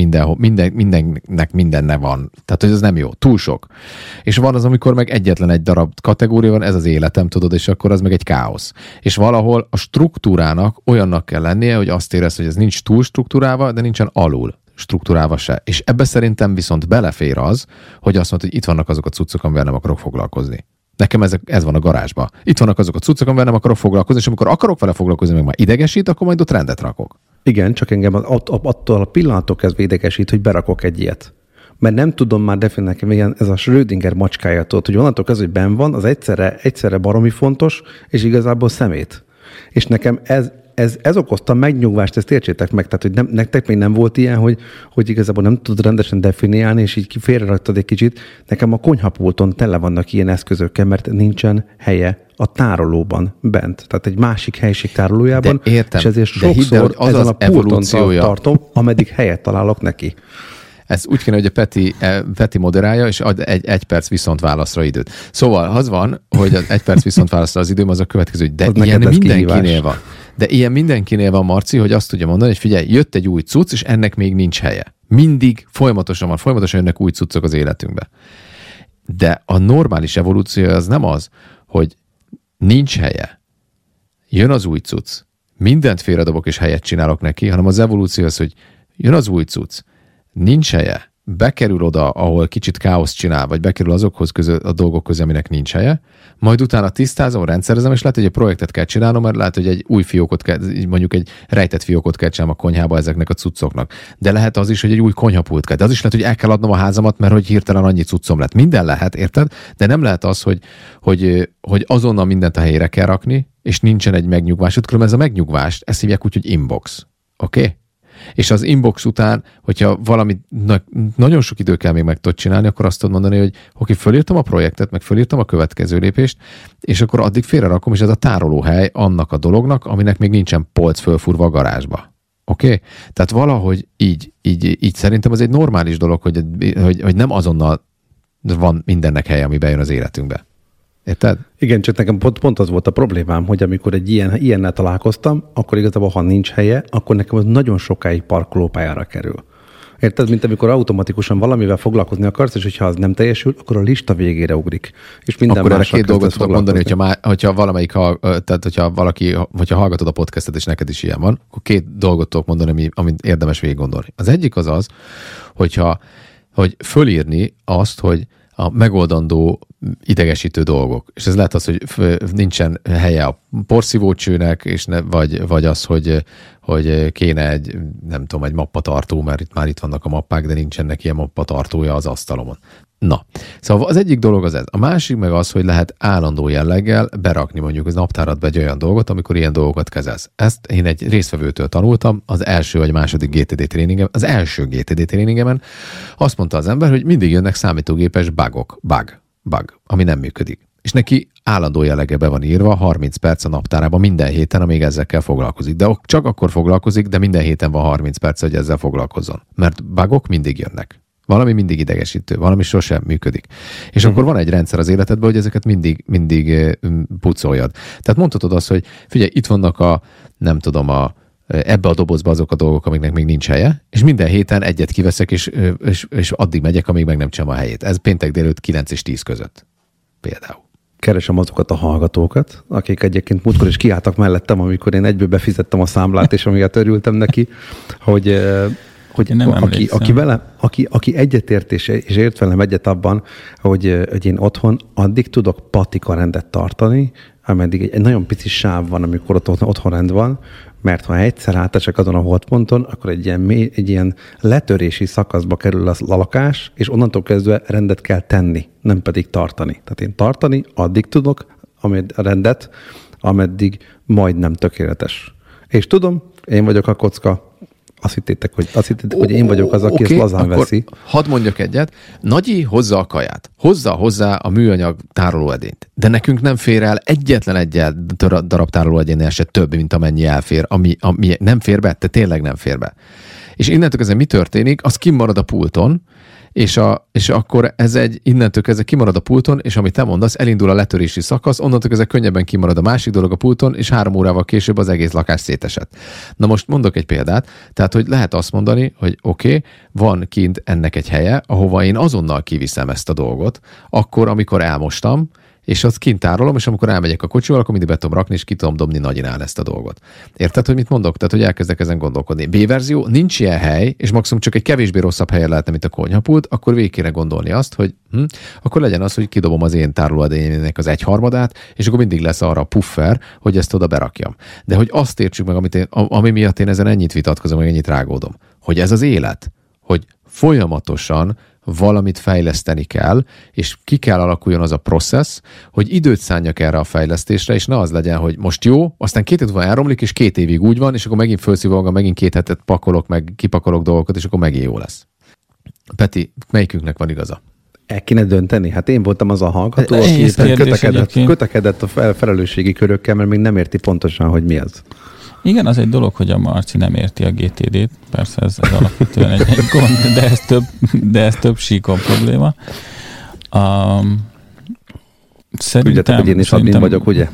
mindennek mindenne van. Tehát, hogy ez nem jó. Túl sok. És van az, amikor meg egyetlen egy darab kategória van, ez az életem, tudod, és akkor az meg egy káosz. És valahol a struktúrának olyannak kell lennie, hogy azt érez, hogy ez nincs túl struktúrálva, de nincsen alul struktúrálva se. És ebbe szerintem viszont belefér az, hogy azt mondod, hogy itt vannak azok a cuccok, amivel nem akarok foglalkozni. Nekem ez van a garázsban. Itt vannak azok a cuccok, amivel nem akarok foglalkozni, és amikor akarok vele foglalkozni, meg már idegesít, akkor majd ott rendet rakok. Igen, csak engem attól a pillanattól kezdve idegesít, hogy berakok egy ilyet. Mert nem tudom már definiálni, ez a Schrödinger macskájától, hogy onnantól kezdve, hogy benn van, az egyszerre baromi fontos, és igazából szemét. És nekem ez okozta megnyugvást, ezt értsétek meg, tehát hogy nektek még nem volt ilyen, hogy igazából nem tudod rendesen definiálni, és így félreraktad egy kicsit. Nekem a konyhapulton tele vannak ilyen eszközökkel, mert nincsen helye a tárolóban bent. Tehát egy másik helység tárolójában, értem, és ezért sokszor ezen a pulton tartom, ameddig helyet találok neki. Ez úgy kéne, hogy a Peti moderálja, és ad egy perc viszont válaszra időt. Szóval az van, hogy az 1 perc viszont válaszra az időm az a következő, hogy de az ilyen mindenkinél van. De ilyen mindenkinél van, Marci, hogy azt tudja mondani, hogy figyelj, jött egy új cucc, és ennek még nincs helye. Mindig folyamatosan jönnek új cuccok az életünkbe. De a normális evolúció az nem az, hogy nincs helye. Jön az új cucc, mindent félredobok és helyet csinálok neki, hanem az evolúció az, hogy jön az új cucc, nincs helye, bekerül oda, ahol kicsit káoszt csinál, vagy bekerül azokhoz a dolgok közé, aminek nincs helye, majd utána tisztázom, rendszerezem, és lehet, hogy egy projektet kell csinálnom, mert lehet, hogy egy új fiókot kell, mondjuk egy rejtett fiókot kell csinálnom a konyhába ezeknek a cuccoknak. De lehet az is, hogy egy új konyhapult kell. De az is lehet, hogy el kell adnom a házamat, mert hogy hirtelen annyi cuccom lett. Minden lehet, érted? De nem lehet az, hogy azonnal mindent a helyére kell rakni, és nincsen egy megnyugvás. Különben ez a megnyugvást, ezt hívják úgy, hogy inbox. Oké? És az inbox után, hogyha valamit nagyon sok idő kell még meg tudod csinálni, akkor azt tudod mondani, hogy oké, fölírtam a projektet, meg fölírtam a következő lépést, és akkor addig félrerakom, és ez a tárolóhely annak a dolognak, aminek még nincsen polc fölfúrva a garázsba. Oké? Tehát valahogy így szerintem az egy normális dolog, hogy nem azonnal van mindennek helye, ami bejön az életünkbe. Érted? Igen, csak nekem pont az volt a problémám, hogy amikor egy ilyennel találkoztam, akkor igazából, ha nincs helye, akkor nekem az nagyon sokáig parkolópályára kerül. Érted? Mint amikor automatikusan valamivel foglalkozni akarsz, és hogyha az nem teljesül, akkor a lista végére ugrik. És minden akkor erre két dolgot tudok mondani, hogyha hallgatod a podcastet, és neked is ilyen van, akkor két dolgot tudok mondani, amit érdemes végig gondolni. Az egyik az, hogy fölírni azt, hogy a megoldandó idegesítő dolgok. És ez lehet az, hogy nincsen helye a porszívócsőnek, és vagy az, hogy kéne egy mappatartó, mert már itt vannak a mappák, de nincsenek ilyen mappatartója az asztalomon. Na, szóval az egyik dolog az ez. A másik meg az, hogy lehet állandó jelleggel berakni mondjuk az naptáradba egy olyan dolgot, amikor ilyen dolgokat kezelsz. Ezt én egy résztvevőtől tanultam az első vagy második GTD tréningem. Az első GTD tréningemen azt mondta az ember, hogy mindig jönnek számítógépes bug, ami nem működik. És neki állandó jellege be van írva 30 perc a naptárában minden héten, amíg ezekkel foglalkozik. De csak akkor foglalkozik, de minden héten van 30 perc, hogy ezzel foglalkozzon. Mert bugok mindig jönnek. Valami mindig idegesítő, valami sosem működik. És akkor van egy rendszer az életedben, hogy ezeket mindig pucoljad. Tehát mondhatod azt, hogy figyelj, itt vannak ebbe a dobozba azok a dolgok, amiknek még nincs helye, és minden héten egyet kiveszek, és addig megyek, amíg meg nem csinálom a helyét. Ez péntek délután 9 és 10 között. Például. Keresem azokat a hallgatókat, akik egyébként múltkor is kiálltak mellettem, amikor én egyből befizettem a számlát, és amiatt örültem neki, hogy aki egyetért és ért velem egyet abban, hogy én otthon addig tudok patika rendet tartani, ameddig egy nagyon pici sáv van, amikor otthon rend van, mert ha egyszer átesek azon a holdponton, akkor egy ilyen letörési szakaszba kerül a lakás, és onnantól kezdve rendet kell tenni, nem pedig tartani. Tehát én tartani addig tudok a rendet, ameddig majdnem tökéletes. És tudom, én vagyok a kocka. Azt hittétek, hogy én vagyok az, aki ezt lazán veszi. Hadd mondjak egyet. Nagyi hozza a kaját. Hozza hozzá a műanyag tárolóedényt. De nekünk nem fér el egyetlen egy darab tárolóedénynél se több, mint amennyi elfér. Ami nem fér be, de tényleg nem fér be. És innentől kezdve mi történik? Az kimarad a pulton, és akkor innentől kezdve kimarad a pulton, és amit te mondasz, elindul a letörési szakasz, onnantól kezdve könnyebben kimarad a másik dolog a pulton, és 3 órával később az egész lakás szétesett. Na most mondok egy példát, tehát hogy lehet azt mondani, hogy oké, van kint ennek egy helye, ahova én azonnal kiviszem ezt a dolgot, akkor, amikor elmostam, és azt kint tárolom, és amikor elmegyek a kocsival, akkor mindig be tudom rakni, és ki tudom dobni nagyinál ezt a dolgot. Érted, hogy mit mondok? Tehát, hogy elkezdek ezen gondolkodni. B-verzió, nincs ilyen hely, és maximum csak egy kevésbé rosszabb helyen lehetne, mint a konyhapult, akkor végig kéne gondolni azt, hogy akkor legyen az, hogy kidobom az én tárolóedényének az 1/3, és akkor mindig lesz arra a puffer, hogy ezt oda berakjam. De hogy azt értsük meg, ami miatt én ezen ennyit vitatkozom, meg ennyit rágódom, hogy ez az élet, hogy folyamatosan valamit fejleszteni kell, és ki kell alakuljon az a processz, hogy időt szánjak erre a fejlesztésre, és ne az legyen, hogy most jó, aztán 2 év van elromlik, és 2 évig úgy van, és akkor megint felszívom, megint 2 hetet pakolok, meg kipakolok dolgokat, és akkor megint jó lesz. Peti, melyikünknek van igaza? El kéne dönteni? Hát én voltam az a hallgató, aki kötekedett a felelősségi körökkel, mert még nem érti pontosan, hogy mi az. Igen, az egy dolog, hogy a Marci nem érti a GTD-t, persze ez alapvetően egy gond, de ez több síkon probléma. Tudjátok, hogy én is admin vagyok, ugye?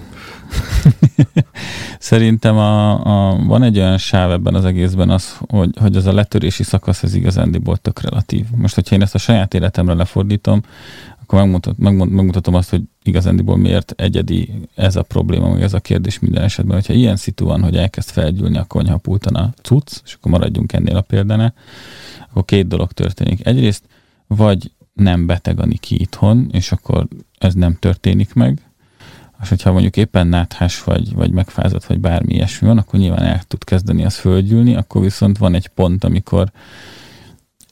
Szerintem van egy olyan sáv ebben az egészben az, hogy az a letörési szakasz az igazándiból tök relatív. Most, hogyha én ezt a saját életemre lefordítom, akkor megmutatom azt, hogy igazándiból miért egyedi ez a probléma, meg ez a kérdés minden esetben. Hogyha ilyen szitu van, hogy elkezd felgyűlni a konyhapulton a cucc, és akkor maradjunk ennél a példánál, akkor 2 dolog történik. Egyrészt vagy nem beteg a Niki itthon, és akkor ez nem történik meg, és hogyha mondjuk éppen náthás vagy megfázott, vagy bármi ilyesmi van, akkor nyilván el tud kezdeni az földgyűlni, akkor viszont van egy pont, amikor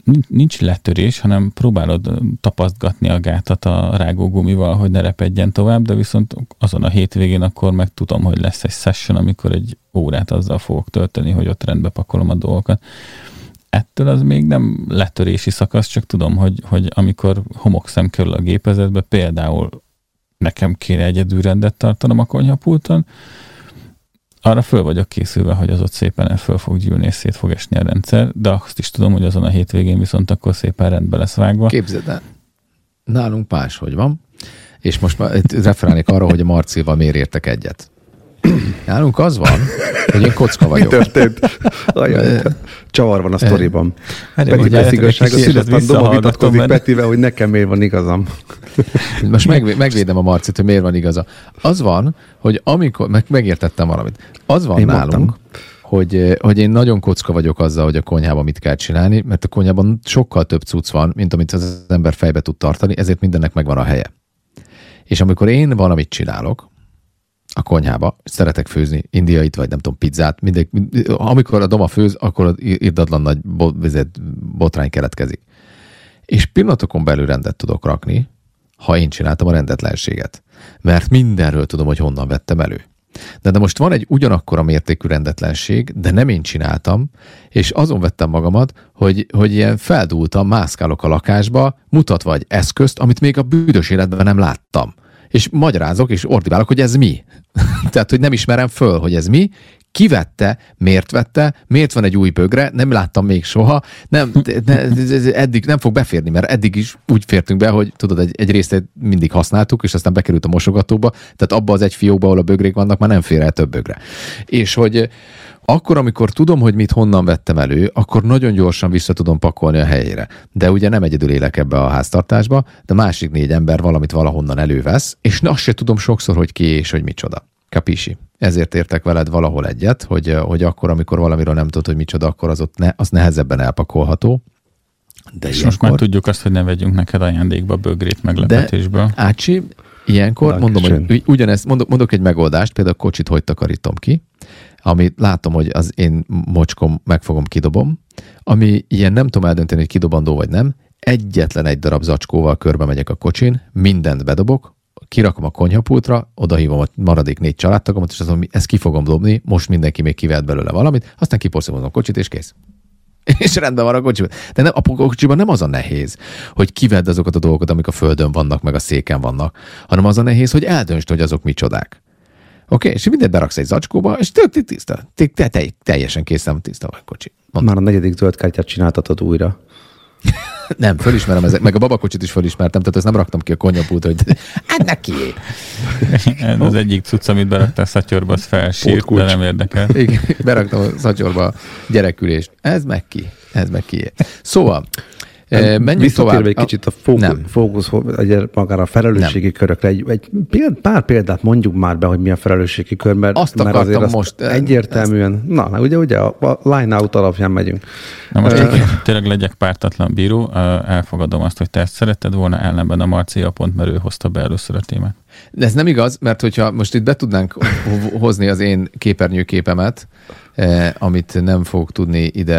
nincs letörés, hanem próbálod tapasztgatni a gátat a rágógumival, hogy ne repedjen tovább, de viszont azon a hétvégén akkor meg tudom, hogy lesz egy session, amikor egy órát azzal fogok tölteni, hogy ott rendbe pakolom a dolgokat. Ettől az még nem letörési szakasz, csak tudom, hogy amikor homokszem körül a gépezetbe, például nekem kéne egyedül rendet tartanom a konyhapulton, arra föl vagyok készülve, hogy az ott szépen föl fog gyűlni és szét fog esni a rendszer, de azt is tudom, hogy azon a hétvégén viszont akkor szépen rendbe lesz vágva. Képzeld el, nálunk máshogy van, és most már referálnék arra, hogy a Marcival miért értek egyet. Nálunk az van, hogy én kocka vagyok. Mi történt? Csavar van a sztoriban. Peti várjátok, tesz igazságot, és aztán Doma vitatkozik mert... Petivel, hogy nekem miért van igazam. Most megvédem a Marcit, hogy miért van igaza. Az van, hogy amikor, megértettem valamit, az van én nálunk, hogy én nagyon kocka vagyok azzal, hogy a konyhában mit kell csinálni, mert a konyhában sokkal több cucc van, mint amit az ember fejbe tud tartani, ezért mindennek megvan a helye. És amikor én valamit csinálok, a konyhába, szeretek főzni indiait, vagy nem tudom, pizzát, amikor a Doma főz, akkor irdatlan nagy botrány keletkezik. És pillanatokon belül rendet tudok rakni, ha én csináltam a rendetlenséget. Mert mindenről tudom, hogy honnan vettem elő. De most van egy ugyanakkora mértékű rendetlenség, de nem én csináltam, és azon vettem magamat, hogy ilyen feldúltam, mászkálok a lakásba, mutatva egy eszközt, amit még a büdös életben nem láttam. És magyarázok, és ordibálok, hogy ez mi. Tehát, hogy nem ismerem föl, hogy ez mi, ki vette, miért van egy új bögre, nem láttam még soha, eddig nem fog beférni, mert eddig is úgy fértünk be, hogy tudod, egy részt mindig használtuk, és aztán bekerült a mosogatóba, tehát abba az egy fiókba, ahol a bögrék vannak, már nem fér el több bögre. És hogy akkor, amikor tudom, hogy mit honnan vettem elő, akkor nagyon gyorsan vissza tudom pakolni a helyére. De ugye nem egyedül élek ebbe a háztartásba, de másik 4 ember valamit valahonnan elővesz, és azt se tudom sokszor, hogy ki és hogy micsoda. Kapisi. Ezért értek veled valahol egyet, hogy akkor, amikor valamiről nem tudod, hogy micsoda, akkor az nehezebben elpakolható. De és most már tudjuk azt, hogy ne vegyünk neked ajándékba bögrét meglepetésből. De Ácsi, ilyenkor mondom, hogy ugyanezt, mondok egy megoldást, például a kocsit hogy takarítom ki, ami látom, hogy az én mocskom megfogom, kidobom, ami ilyen nem tudom eldönteni, hogy kidobandó vagy nem, egyetlen egy darab zacskóval körbe megyek a kocsin, mindent bedobok, kirakom a konyhapultra, odahívom a maradék 4 családtagomat, és azt mondom, ezt ki fogom dobni, most mindenki még kivett belőle valamit, aztán kiporszolom a kocsit, és kész. És rendben van a kocsiban. De nem, a kocsiban nem az a nehéz, hogy kivedd azokat a dolgokat, amik a földön vannak, meg a széken vannak, hanem az a nehéz, hogy eldöntsd, hogy azok micsodák. Oké, és mindent beraksz egy zacskóba, és tiszta. Teljesen készen tiszta vagy kocsi. Mondtam. Már a 4. zöldkártyát csináltatod újra. Nem, fölismerem ezek, meg a babakocsit is fölismertem, tehát ezt nem raktam ki a konyhapultra, hogy hát neki. Az egyik cucc, amit beraktál szatyorba, az felsírt, de nem érdekel. Igen, beraktam a szatyorba a gyerekülést. Ez meg ki. Szóval, menjünk tovább. Egy kicsit a fókusz magára a felelősségi körökre. Egy pár példát mondjuk már be, hogy mi a felelősségi kör, mert azért most egyértelműen, ugye a line-out alapján megyünk. Na most tényleg legyek pártatlan bíró, elfogadom azt, hogy te ezt szeretted volna, ellenben a Marcia pont, mert ő hozta be először a témát. De ez nem igaz, mert hogyha most itt be tudnánk hozni az én képernyőképemet, amit nem fogok tudni ide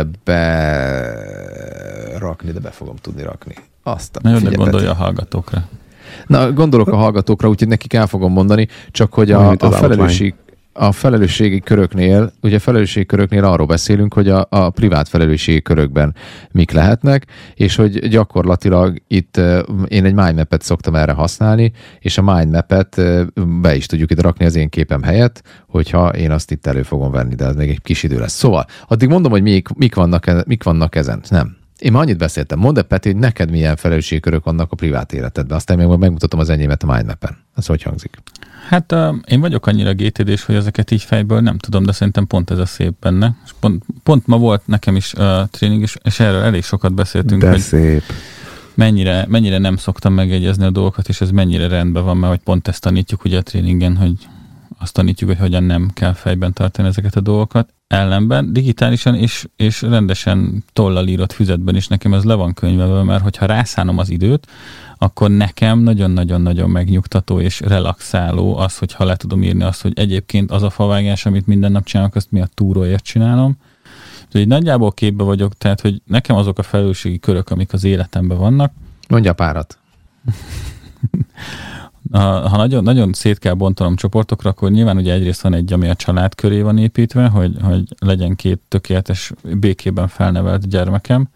berakni, de be fogom tudni rakni. Nagyon de gondolja a hallgatókra. Na, gondolok a hallgatókra, úgyhogy nekik el fogom mondani, csak hogy a felelősségi köröknél, ugye a felelősségi köröknél arról beszélünk, hogy a privát felelősségi körökben mik lehetnek, és hogy gyakorlatilag itt én egy mindmap-et szoktam erre használni, és a mindmap-et be is tudjuk ide rakni az én képem helyett, hogyha én azt itt elő fogom venni, de ez még egy kis idő lesz. Szóval, addig mondom, hogy mik vannak ezen. Nem. Én már annyit beszéltem. Mondd, Peti, hogy neked milyen felelősségkörök vannak a privát életedben. Aztán még megmutatom az enyémet a mindmap-en. Ez hogy hangzik? Hát én vagyok annyira GTD-s, hogy ezeket így fejből nem tudom, de szerintem pont ez a szép benne. És pont ma volt nekem is tréning, és erről elég sokat beszéltünk, de hogy szép. Mennyire nem szoktam megjegyezni a dolgokat, és ez mennyire rendben van, mert hogy pont ezt tanítjuk ugye a tréningen, hogy azt tanítjuk, hogy hogyan nem kell fejben tartani ezeket a dolgokat. Ellenben digitálisan és rendesen tollal írott füzetben is nekem ez le van könyvelve, mert hogyha rászánom az időt, akkor nekem nagyon-nagyon-nagyon megnyugtató és relaxáló az, hogyha le tudom írni azt, hogy egyébként az a favágás, amit minden nap csinálok, azt mi a túróért csinálom, Így nagyjából képbe vagyok, tehát, hogy nekem azok a felelősségi körök, amik az életemben vannak. Mondja párat. Ha nagyon, nagyon szét kell bontanom csoportokra, akkor nyilván ugye egyrészt van egy, ami a család köré van építve, hogy legyen 2 tökéletes, békében felnevelt gyermekem,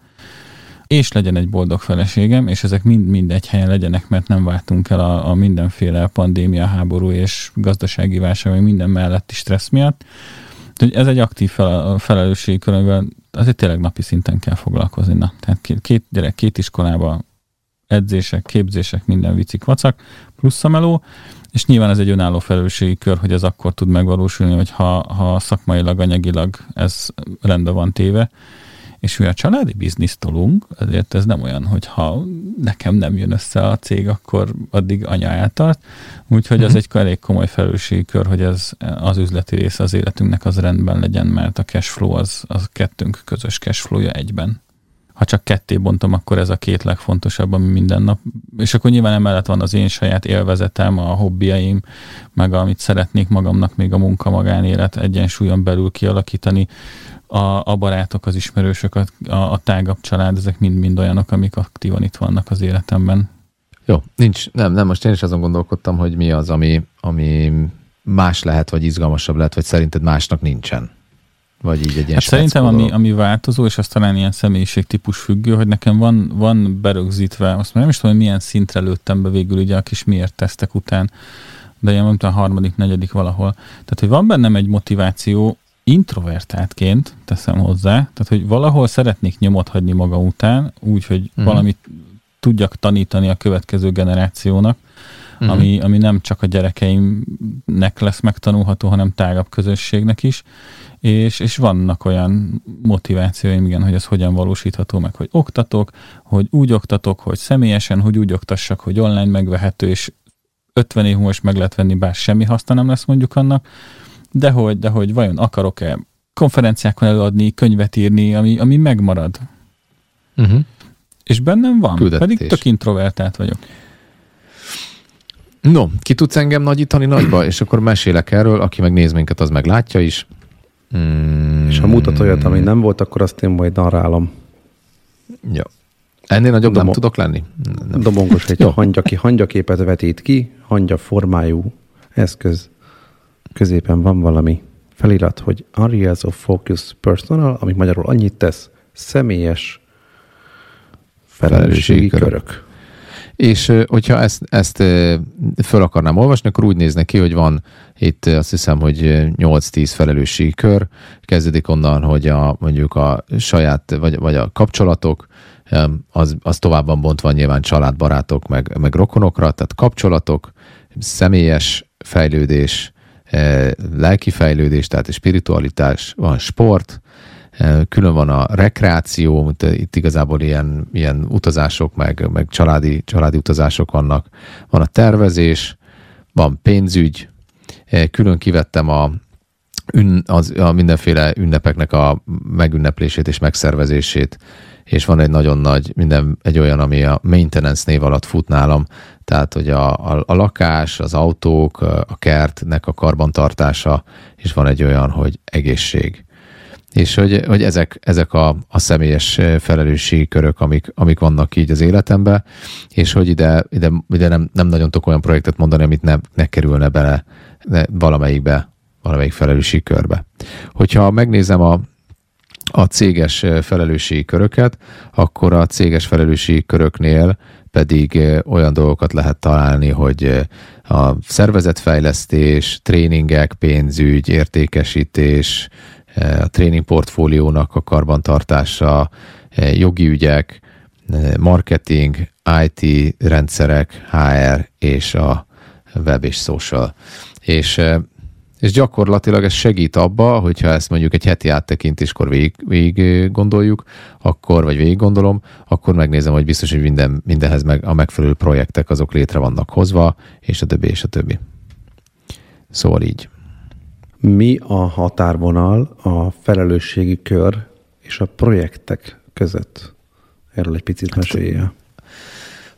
és legyen egy boldog feleségem, és ezek mind egy helyen legyenek, mert nem váltunk el a mindenféle pandémia, háború és gazdasági válság, vagy minden melletti stressz miatt. Ez egy aktív felelősségi kör, amivel azért tényleg napi szinten kell foglalkozni. Na, tehát 2 gyerek, 2 iskolába, edzések, képzések, minden vicik, vacak, plusz a meló, és nyilván ez egy önálló felelősségi kör, hogy ez akkor tud megvalósulni, hogy ha szakmailag, anyagilag ez rendben van téve, és mi a családi bizniszt tolunk, ezért ez nem olyan, hogy ha nekem nem jön össze a cég, akkor addig anya eltart. Úgyhogy ez egy elég komoly felelősségi kör, hogy ez az üzleti része az életünknek az rendben legyen, mert a cashflow az kettőnk közös cashflow-ja egyben. Ha csak ketté bontom, akkor ez a 2 legfontosabb, ami minden nap. És akkor nyilván emellett van az én saját élvezetem, a hobbiaim, meg amit szeretnék magamnak még a munka-magánélet egyensúlyon belül kialakítani. A barátok, az ismerősök, a tágabb család, ezek mind olyanok, amik aktívan itt vannak az életemben. Jó, nem, most én is azon gondolkodtam, hogy mi az, ami más lehet, vagy izgalmasabb lehet, vagy szerinted másnak nincsen. Vagy így egy ilyen szerintem ami változó, és az talán ilyen személyiségtípus függő, hogy nekem van berögzítve, azt már nem is tudom, hogy milyen szintre lőttem be végül ugye a kis miért tesztek után, de ilyen mondtam a 3., 4. valahol. Tehát, hogy van bennem egy motiváció, introvertáltként teszem hozzá, tehát, hogy valahol szeretnék nyomot hagyni magam után, úgy, hogy valamit tudjak tanítani a következő generációnak, ami nem csak a gyerekeimnek lesz megtanulható, hanem tágabb közösségnek is, és vannak olyan motivációim, igen, hogy ez hogyan valósítható meg, hogy oktatok, hogy úgy oktatok, hogy személyesen, hogy úgy oktassak, hogy online megvehető, és 50 év múlva is meg lehet venni, bár semmi haszna nem lesz mondjuk annak, de hogy vajon akarok-e konferenciákon előadni, könyvet írni, ami megmarad. És bennem van, küldetés. Pedig tök introvertált vagyok. No, ki tudsz engem nagyítani nagyba, és akkor mesélek erről, aki meg néz minket, az meg látja is. És ha mutat olyat, ami nem volt, akkor azt én majd narrálom. Jó. Ennél nagyobb nem tudok lenni? Nem. Domongos egy hangyaképet vetít ki, hangya formájú eszköz. Középen van valami felirat, hogy Areas of Focus Personal, ami magyarul annyit tesz, személyes felelősségi körök. És hogyha ezt föl akarnám olvasni, akkor úgy néz ki, hogy van itt azt hiszem, hogy 8-10 felelősségi kör. Kezdődik onnan, hogy mondjuk a saját, vagy a kapcsolatok, az tovább van bontva nyilván családbarátok, meg rokonokra, tehát kapcsolatok, személyes fejlődés, lelki fejlődés, tehát spiritualitás, van sport, külön van a rekreáció, itt igazából ilyen utazások, meg családi utazások vannak. Van a tervezés, van pénzügy, külön kivettem a mindenféle ünnepeknek a megünneplését és megszervezését, és van egy nagyon nagy, egy olyan, ami a maintenance név alatt fut nálam, tehát, hogy a lakás, az autók, a kertnek a karbantartása, és van egy olyan, hogy egészség. És hogy ezek a személyes felelősségi körök, amik vannak így az életemben, és hogy ide nem nagyon tudok olyan projektet mondani, amit ne kerülne bele valamelyik felelősségi körbe. Hogyha megnézem a céges felelősségi köröket, akkor a céges felelősségi köröknél pedig olyan dolgokat lehet találni, hogy a szervezetfejlesztés, tréningek, pénzügy, értékesítés, a tréningportfóliónak a karbantartása, jogi ügyek, marketing, IT rendszerek, HR és a web és social. És gyakorlatilag ez segít abba, hogyha ezt mondjuk egy heti áttekintéskor végig gondoljuk, vagy végig gondolom, akkor megnézem, hogy biztos, hogy mindenhez a megfelelő projektek azok létre vannak hozva, és a többi, és a többi. Szóval így. Mi a határvonal a felelősségi kör és a projektek között? Erről egy picit meséljél.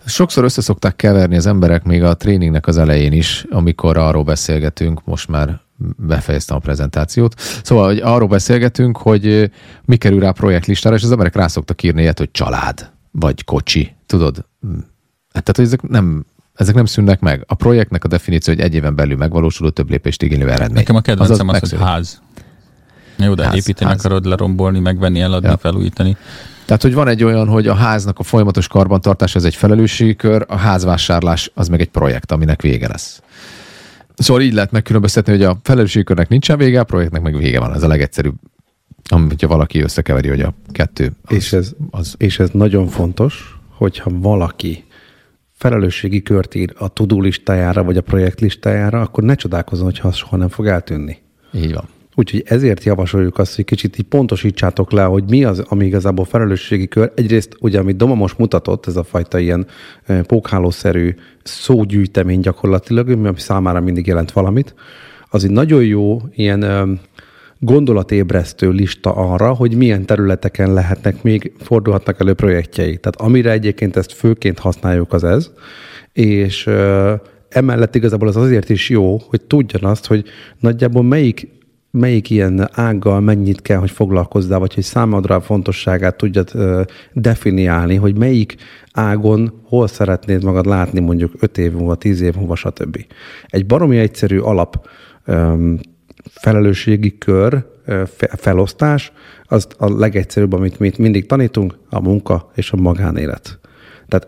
Sokszor összeszokták keverni az emberek még a tréningnek az elején is, amikor arról beszélgetünk, most már befejeztem a prezentációt. Szóval, hogy arról beszélgetünk, hogy mi kerül rá a projektlistára, és az emberek rá szoktak írni ilyet, hogy család, vagy kocsi, tudod? Tehát, hogy ezek nem szűnnek meg. A projektnek a definíció, hogy egy éven belül megvalósuló, több lépést igénylő eredmény. Nekem a kedvencem az, hogy ház. Jó, de építeni akarod, lerombolni, megvenni, eladni, felújítani. Tehát, hogy van egy olyan, hogy a háznak a folyamatos karbantartása ez egy felelősségi kör, a házvásárlás az meg egy projekt, aminek vége lesz. Szóval így lehet megkülönböztetni, hogy a felelősségi körnek nincsen vége, a projektnek meg vége van. Ez a legegyszerűbb, hogyha valaki összekeveri, hogy a kettő. És ez nagyon fontos, hogyha valaki felelősségi kört ír a to-do listájára, vagy a projekt listájára, akkor ne csodálkozzon, hogyha az soha nem fog eltűnni. Így van. Úgyhogy ezért javasoljuk azt, hogy kicsit így pontosítsátok le, hogy mi az, ami igazából felelősségi kör. Egyrészt, ugye, amit Doma most mutatott, ez a fajta ilyen pókhálószerű szógyűjtemény gyakorlatilag, ami számára mindig jelent valamit, az egy nagyon jó ilyen gondolatébresztő lista arra, hogy milyen területeken lehetnek még, fordulhatnak elő projektjei. Tehát amire egyébként ezt főként használjuk az ez, és emellett igazából az azért is jó, hogy tudjan azt, hogy nagyjából melyik ilyen ággal mennyit kell, hogy foglalkozzál, vagy hogy számodra a fontosságát tudjad definiálni, hogy melyik ágon hol szeretnéd magad látni mondjuk 5 év múlva, 10 év múlva, stb. Egy baromi egyszerű alap felelősségi kör, felosztás, az a legegyszerűbb, amit mi mindig tanítunk, a munka és a magánélet. Tehát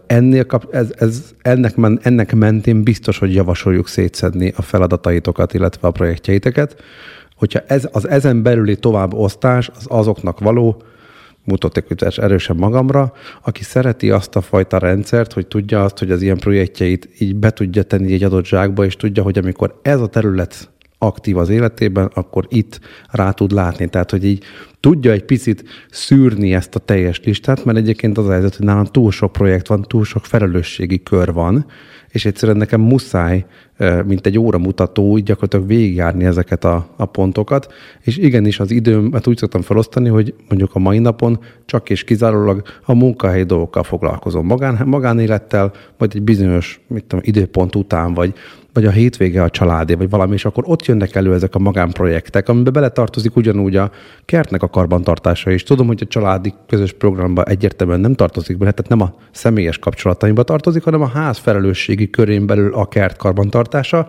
ennek mentén biztos, hogy javasoljuk szétszedni a feladataitokat, illetve a projektjeiteket. Hogyha az ezen belüli továbbosztás az azoknak való, mutatok erősen magamra, aki szereti azt a fajta rendszert, hogy tudja azt, hogy az ilyen projektjeit így be tudja tenni egy adott zsákba, és tudja, hogy amikor ez a terület aktív az életében, akkor itt rá tud látni. Tehát, hogy így tudja egy picit szűrni ezt a teljes listát, mert egyébként az a helyzet, hogy nálam túl sok projekt van, túl sok felelősségi kör van, és egyszerűen nekem muszáj, mint egy óramutató, így gyakorlatilag végigjárni ezeket a pontokat, és igenis az időmet úgy szoktam felosztani, hogy mondjuk a mai napon csak és kizárólag a munkahelyi dolgokkal foglalkozom, magánélettel, vagy egy bizonyos időpont után, vagy a hétvége a családé, vagy valami, és akkor ott jönnek elő ezek a magánprojektek, amiben beletartozik ugyanúgy a kertnek a karbantartása is. Tudom, hogy a családi közös programba egyértelműen nem tartozik bele, tehát nem a személyes kapcsolataimba tartozik, hanem a ház felelősségi körén belül a kert karbantartása,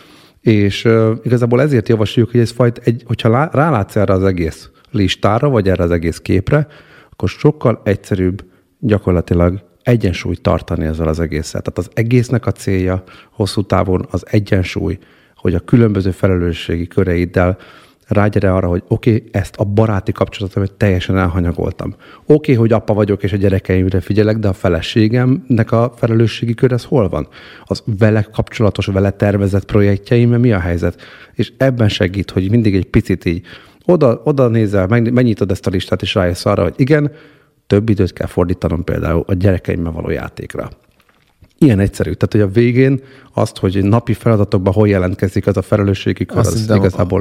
és igazából ezért javasoljuk, hogy hogyha rálátsz erre az egész listára, vagy erre az egész képre, akkor sokkal egyszerűbb gyakorlatilag egyensúlyt tartani ezzel az egésszel. Tehát az egésznek a célja hosszú távon az egyensúly, hogy a különböző felelősségi köreiddel rágyere arra, hogy oké, ezt a baráti kapcsolatomat teljesen elhanyagoltam. Oké, hogy apa vagyok és a gyerekeimre figyelek, de a feleségemnek a felelősségi kör, ez hol van? Az vele kapcsolatos, vele tervezett projektjeim, mi a helyzet? És ebben segít, hogy mindig egy picit így oda nézel, megnyitod ezt a listát, és rájössz arra, hogy igen, több időt kell fordítanom például a gyerekeimmel való játékra. Ilyen egyszerű. Tehát, hogy a végén azt, hogy napi feladatokban hol jelentkezik az a felelősségi kör, az igazából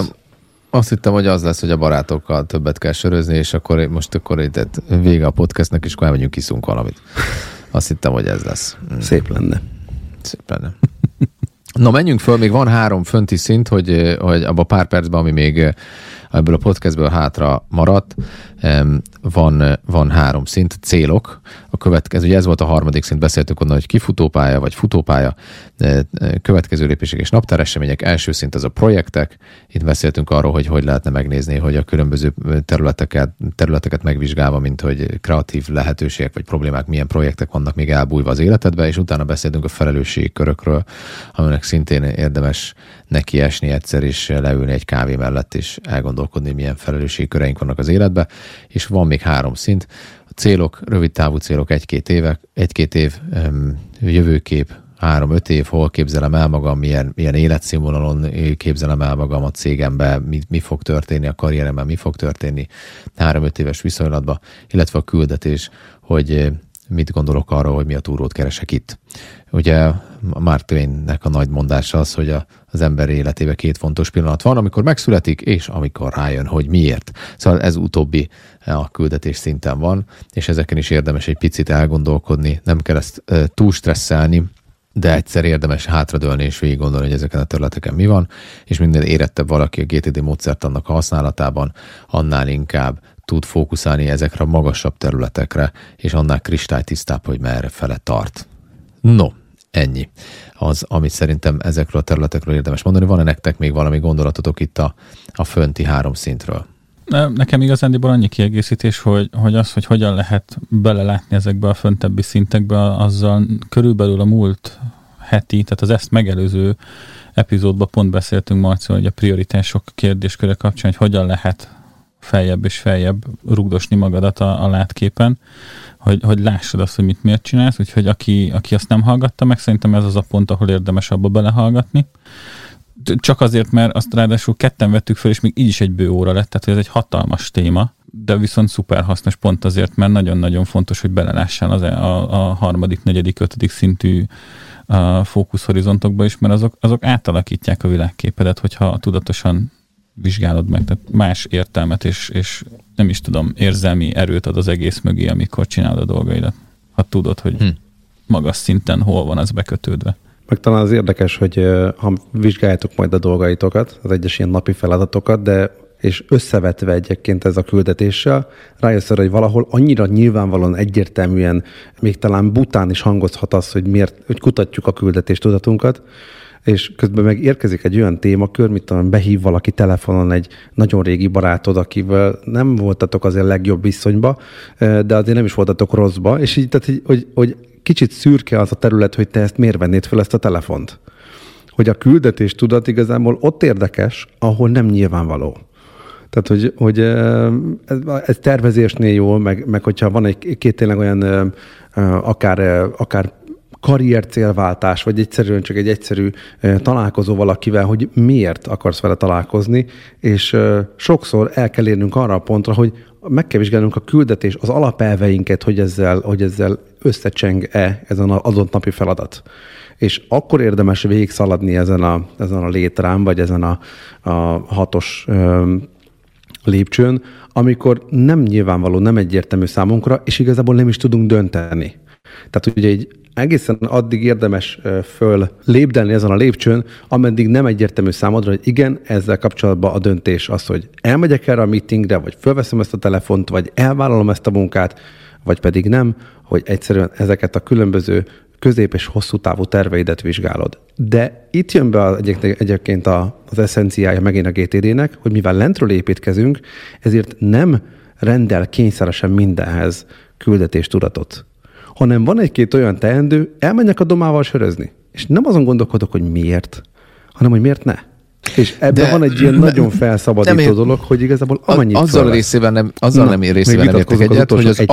Azt hittem, hogy az lesz, hogy a barátokkal többet kell sörözni, és akkor itt vége a podcastnek, és akkor elmegyünk, kiszunk valamit. Azt hittem, hogy ez lesz. Szép lenne. Szép lenne. Na, menjünk föl, még van 3 fönti szint, hogy abban pár percben, ami még ebből a podcastből hátra maradt, van 3 szint, célok. A következő, ugye ez volt a 3. szint, beszéltük onnan, hogy kifutópálya vagy futópálya, következő lépések és naptáresemények. Első szint az a projektek. Itt beszéltünk arról, hogy lehetne megnézni, hogy a különböző területeket megvizsgálva, mint hogy kreatív lehetőségek vagy problémák, milyen projektek vannak még elbújva az életedbe, és utána beszéltünk a felelősségi körökről, aminek szintén érdemes neki esni egyszer, és leülni egy kávé mellett, és elgondolkodni, milyen felelősségi köreink vannak az életbe. És van még 3 szint. A célok, rövid távú célok 1-2 év, jövőkép 3-5 év, hol képzelem el magam, milyen életszínvonalon képzelem el magam a cégemben, mi fog történni, a karrieremben mi fog történni 3-5 éves viszonylatban, illetve a küldetés, hogy mit gondolok arról, hogy mi a túrót keresek itt. Ugye Mark Twainnek a nagy mondása az, hogy az ember életében 2 fontos pillanat van, amikor megszületik, és amikor rájön, hogy miért. Szóval ez utóbbi a küldetés szinten van, és ezeken is érdemes egy picit elgondolkodni, nem kell ezt túl stresszelni, de egyszer érdemes hátradőlni és végig gondolni, hogy ezeken a területeken mi van, és minél érettebb valaki a GTD módszertannak a használatában, annál inkább tud fókuszálni ezekre a magasabb területekre, és annál kristálytisztább, hogy merre fele tart. No, ennyi az, amit szerintem ezekről a területekről érdemes mondani. Van-e nektek még valami gondolatotok itt a fönti 3 szintről? Nekem igazándiból annyi kiegészítés, hogy az, hogy hogyan lehet belelátni ezekbe a föntebbi szintekbe, azzal körülbelül a múlt heti, tehát az ezt megelőző epizódban pont beszéltünk, Marci, hogy a prioritások kérdésköre kapcsán, hogy hogyan lehet feljebb és feljebb rugdosni magadat a látképen, hogy lássad azt, hogy miért csinálsz, úgyhogy aki azt nem hallgatta meg, szerintem ez az a pont, ahol érdemes abba belehallgatni. Csak azért, mert azt ráadásul ketten vettük fel, és még így is egy bő óra lett, tehát ez egy hatalmas téma, de viszont szuper hasznos pont azért, mert nagyon-nagyon fontos, hogy belelássál a 3., 4., 5. szintű fókuszhorizontokba is, mert azok átalakítják a világképedet, hogyha tudatosan vizsgálod meg, tehát más értelmet és nem is tudom, érzelmi erőt ad az egész mögé, amikor csinálod a dolgaidat. Ha tudod, hogy magas szinten hol van az bekötődve. Meg talán az érdekes, hogy ha vizsgáljátok majd a dolgaitokat, az egyes ilyen napi feladatokat, és összevetve egyébként ez a küldetéssel, rájössz arra, hogy valahol annyira nyilvánvalóan egyértelműen, még talán bután is hangozhat az, hogy kutatjuk a küldetéstudatunkat, és közben meg érkezik egy olyan témakör, mint talán behív valaki telefonon egy nagyon régi barátod, akivel nem voltatok azért legjobb viszonyba, de azért nem is voltatok rosszba, és így, tehát, hogy kicsit szürke az a terület, hogy te ezt miért vennéd fel ezt a telefont. Hogy a küldetéstudat igazából ott érdekes, ahol nem nyilvánvaló. Tehát, hogy ez tervezésnél jó, meg hogyha van két tényleg olyan akár karriercélváltás, vagy egyszerűen csak egy egyszerű találkozó valakivel, hogy miért akarsz vele találkozni, és sokszor el kell érnünk arra a pontra, hogy meg kell vizsgálnunk a küldetés, az alapelveinket, hogy ezzel összecseng-e ezen az adott napi feladat. És akkor érdemes végigszaladni ezen a létrán, vagy ezen a 6-os lépcsőn, amikor nem nyilvánvaló, nem egyértelmű számunkra, és igazából nem is tudunk dönteni. Tehát ugye így egészen addig érdemes föl lépdelni ezen a lépcsőn, ameddig nem egyértelmű számodra, hogy igen, ezzel kapcsolatban a döntés az, hogy elmegyek erre a meetingre, vagy fölveszem ezt a telefont, vagy elvállalom ezt a munkát, vagy pedig nem, hogy egyszerűen ezeket a különböző közép- és hosszú távú terveidet vizsgálod. De itt jön be egyébként az eszenciája megint a GTD-nek, hogy mivel lentről építkezünk, ezért nem rendel kényszeresen mindenhez küldetéstudatot, hanem van egy-két olyan teendő, elmenjek a domával sörözni. És nem azon gondolkodok, hogy miért, hanem hogy miért ne. És ebben van egy ilyen nagyon felszabadító dolog, hogy igazából amennyit azzal részével nem értek egyet,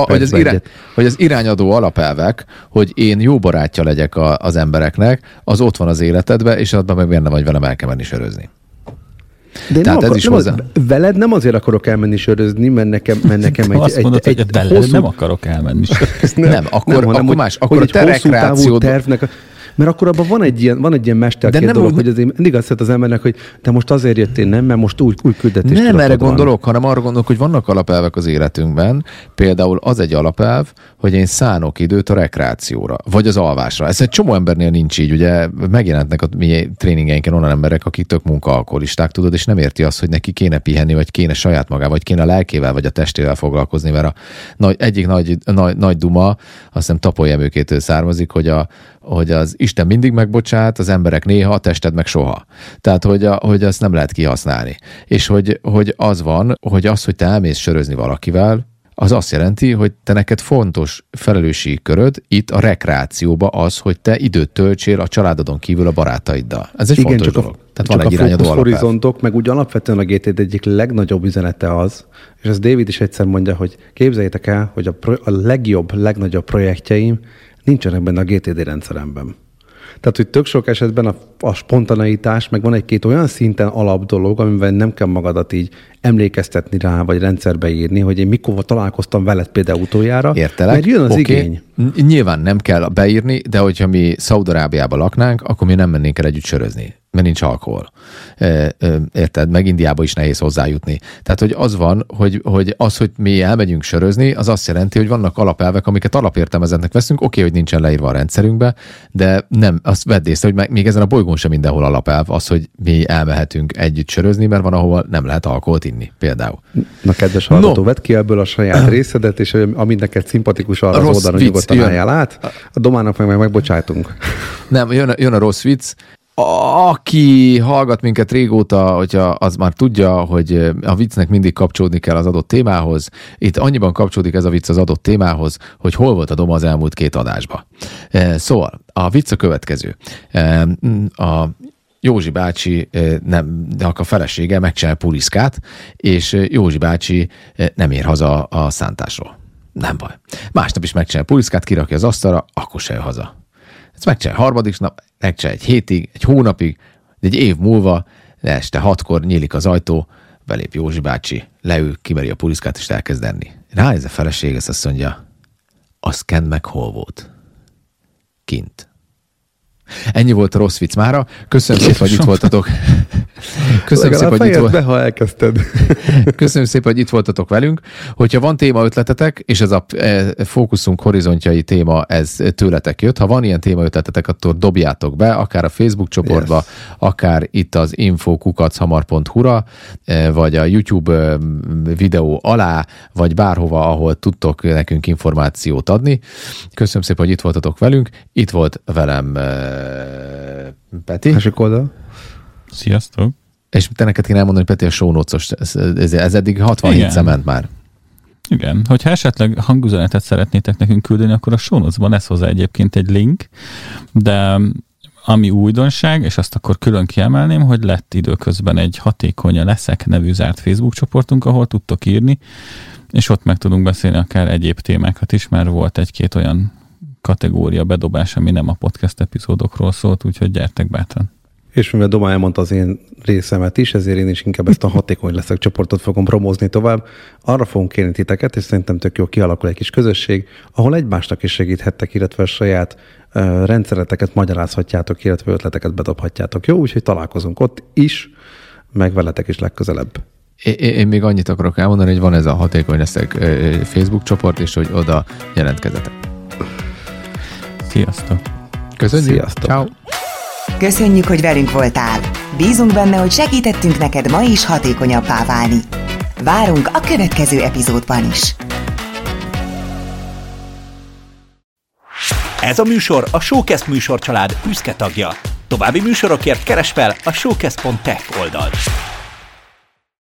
hogy az irányadó alapelvek, hogy én jó barátja legyek az embereknek, az ott van az életedben, és abban meg benne vagy velem el kell menni sörözni. De tehát ez is veled nem azért akarok elmenni sörözni, mert nekem egy hosszú... nem akarok elmenni sörözni. Nem, akkor más. Akkor a te rekreációd... Mert akkor abban van egy ilyen mesterkélt dolog, hogy azért mindig azt az embernek, hogy te most azért jöttél, nem, mert most új küldetést. Nem erre gondolok, hanem arra gondolok, hogy vannak alapelvek az életünkben. Például az egy alapelv, hogy én szánok időt a rekreációra, vagy az alvásra. Ez egy csomó embernél nincs így, ugye megjelentnek a mi tréningeinken onnan emberek, akik tök munkaalkoholisták, tudod, és nem érti azt, hogy neki kéne pihenni, vagy kéne saját magával, vagy kéne a lelkével, vagy a testével foglalkozni, mert egyik nagy duma, azt hiszem Tapoly Emőkétől származik, hogy az Isten mindig megbocsát, az emberek néha, a tested meg soha. Tehát, hogy azt nem lehet kihasználni. És hogy az van, hogy az, hogy te elmész sörözni valakivel, az azt jelenti, hogy te neked fontos felelősségi köröd itt a rekreációba az, hogy te időt töltsél a családodon kívül a barátaiddal. Ez egy fontos dolog. Tehát van egy irányadó alapelv. Horizontok, meg úgy alapvetően a GTD egyik legnagyobb üzenete az, és ez David is egyszer mondja, hogy képzeljétek el, hogy a legjobb, legnagyobb projektjeim nincsenek benne a GTD rendszeremben. Tehát, hogy tök sok esetben a spontaneitás, meg van egy-két olyan szinten alap dolog, amivel nem kell magadat így emlékeztetni rá, vagy rendszerbe írni, hogy én mikor találkoztam veled például utoljára. Értelek. Mert jön az igény. Nyilván nem kell beírni, de hogyha mi Szaúd-Arábiában laknánk, akkor mi nem mennénk el együtt sörözni, mert nincs alkohol. Érted? Meg Indiába is nehéz hozzájutni. Tehát, hogy az van, hogy mi elmegyünk sörözni, az azt jelenti, hogy vannak alapelvek, amiket alapértelmezetnek veszünk, oké, hogy nincsen leírva a rendszerünkbe, de nem, azt vedd észre, hogy még ezen a bolygón sem mindenhol alapelv az, hogy mi elmehetünk együtt sörözni, mert van, ahol nem lehet alkoholt inni, például. Na, kedves hallgató, vedd ki ebből a saját részedet, és ami neked szimpatikus arra az oldalon, nyugodtan álljál át, a Domának meg megbocsájtunk. Nem, jön a rossz vicc. Aki hallgat minket régóta, hogyha az már tudja, hogy a viccnek mindig kapcsolódni kell az adott témához. Itt annyiban kapcsolódik ez a vicc az adott témához, hogy hol volt a Doma az elmúlt 2 adásban. Szóval, a vicc a következő. A Józsi bácsi, de a felesége megcsinál puliszkát, és Józsi bácsi nem ér haza a szántásról. Nem baj. Másnap is megcsinál puliszkát, kirakja az asztalra, akkor se jön haza. Ezt megcsinál harmadik nap, megcsinál egy hétig, egy hónapig, de egy év múlva, este 6-kor nyílik az ajtó, belép Józsi bácsi, leül, kimeri a puliszkát, és elkezd enni. Ránéz a feleség, ezt azt mondja, azt kend meg hol volt? Kint. Ennyi volt a rossz vicc mára. Köszönöm szépen, hogy itt voltatok. Köszönöm szépen, hogy itt voltatok. Ha elkezdted. Köszönöm szépen, hogy itt voltatok velünk. Hogyha van téma ötletetek, és ez a fókuszunk horizontjai téma, ez tőletek jött. Ha van ilyen téma ötletetek, akkor dobjátok be, akár a Facebook csoportba, yes, akár itt az info@hamar.hu-ra, vagy a YouTube videó alá, vagy bárhova, ahol tudtok nekünk információt adni. Köszönöm szépen, hogy itt voltatok velünk. Itt volt velem Peti. Másik oldal. Sziasztok. És te neked kéne elmondani, Peti, a show notes-os, ez eddig 67 ment már. Igen. Hogyha esetleg hangüzenetet szeretnétek nekünk küldeni, akkor a show notes-ban lesz hozzá egyébként egy link, de ami újdonság, és azt akkor külön kiemelném, hogy lett időközben egy Hatékonyan leszek nevű zárt Facebook csoportunk, ahol tudtok írni, és ott meg tudunk beszélni akár egyéb témákat is, mert volt egy-két olyan kategória bedobás, ami nem a podcast epizódokról szólt, úgyhogy gyertek bátran. És mivel Doma elmondta az én részemet is, ezért én is inkább ezt a Hatékony leszek csoportot fogom promózni tovább. Arra fogunk kérni titeket, és szerintem tök jó kialakul egy kis közösség, ahol egymásnak is segíthettek, illetve a saját rendszereteket magyarázhatjátok, illetve ötleteket bedobhatjátok. Jó, úgyhogy találkozunk ott is, meg veletek is legközelebb. Én még annyit akarok elmondani, hogy van ez a Hatékony leszek Facebook csoport, és hogy oda jelentkezetek. Sziasztok! Köszönjük! Sziasztok! Ciao. Köszönjük, hogy velünk voltál! Bízunk benne, hogy segítettünk neked ma is hatékonyabbá válni. Várunk a következő epizódban is! Ez a műsor a Showcast műsorcsalád büszke tagja. További műsorokért keresd fel a showcast.tech oldalt.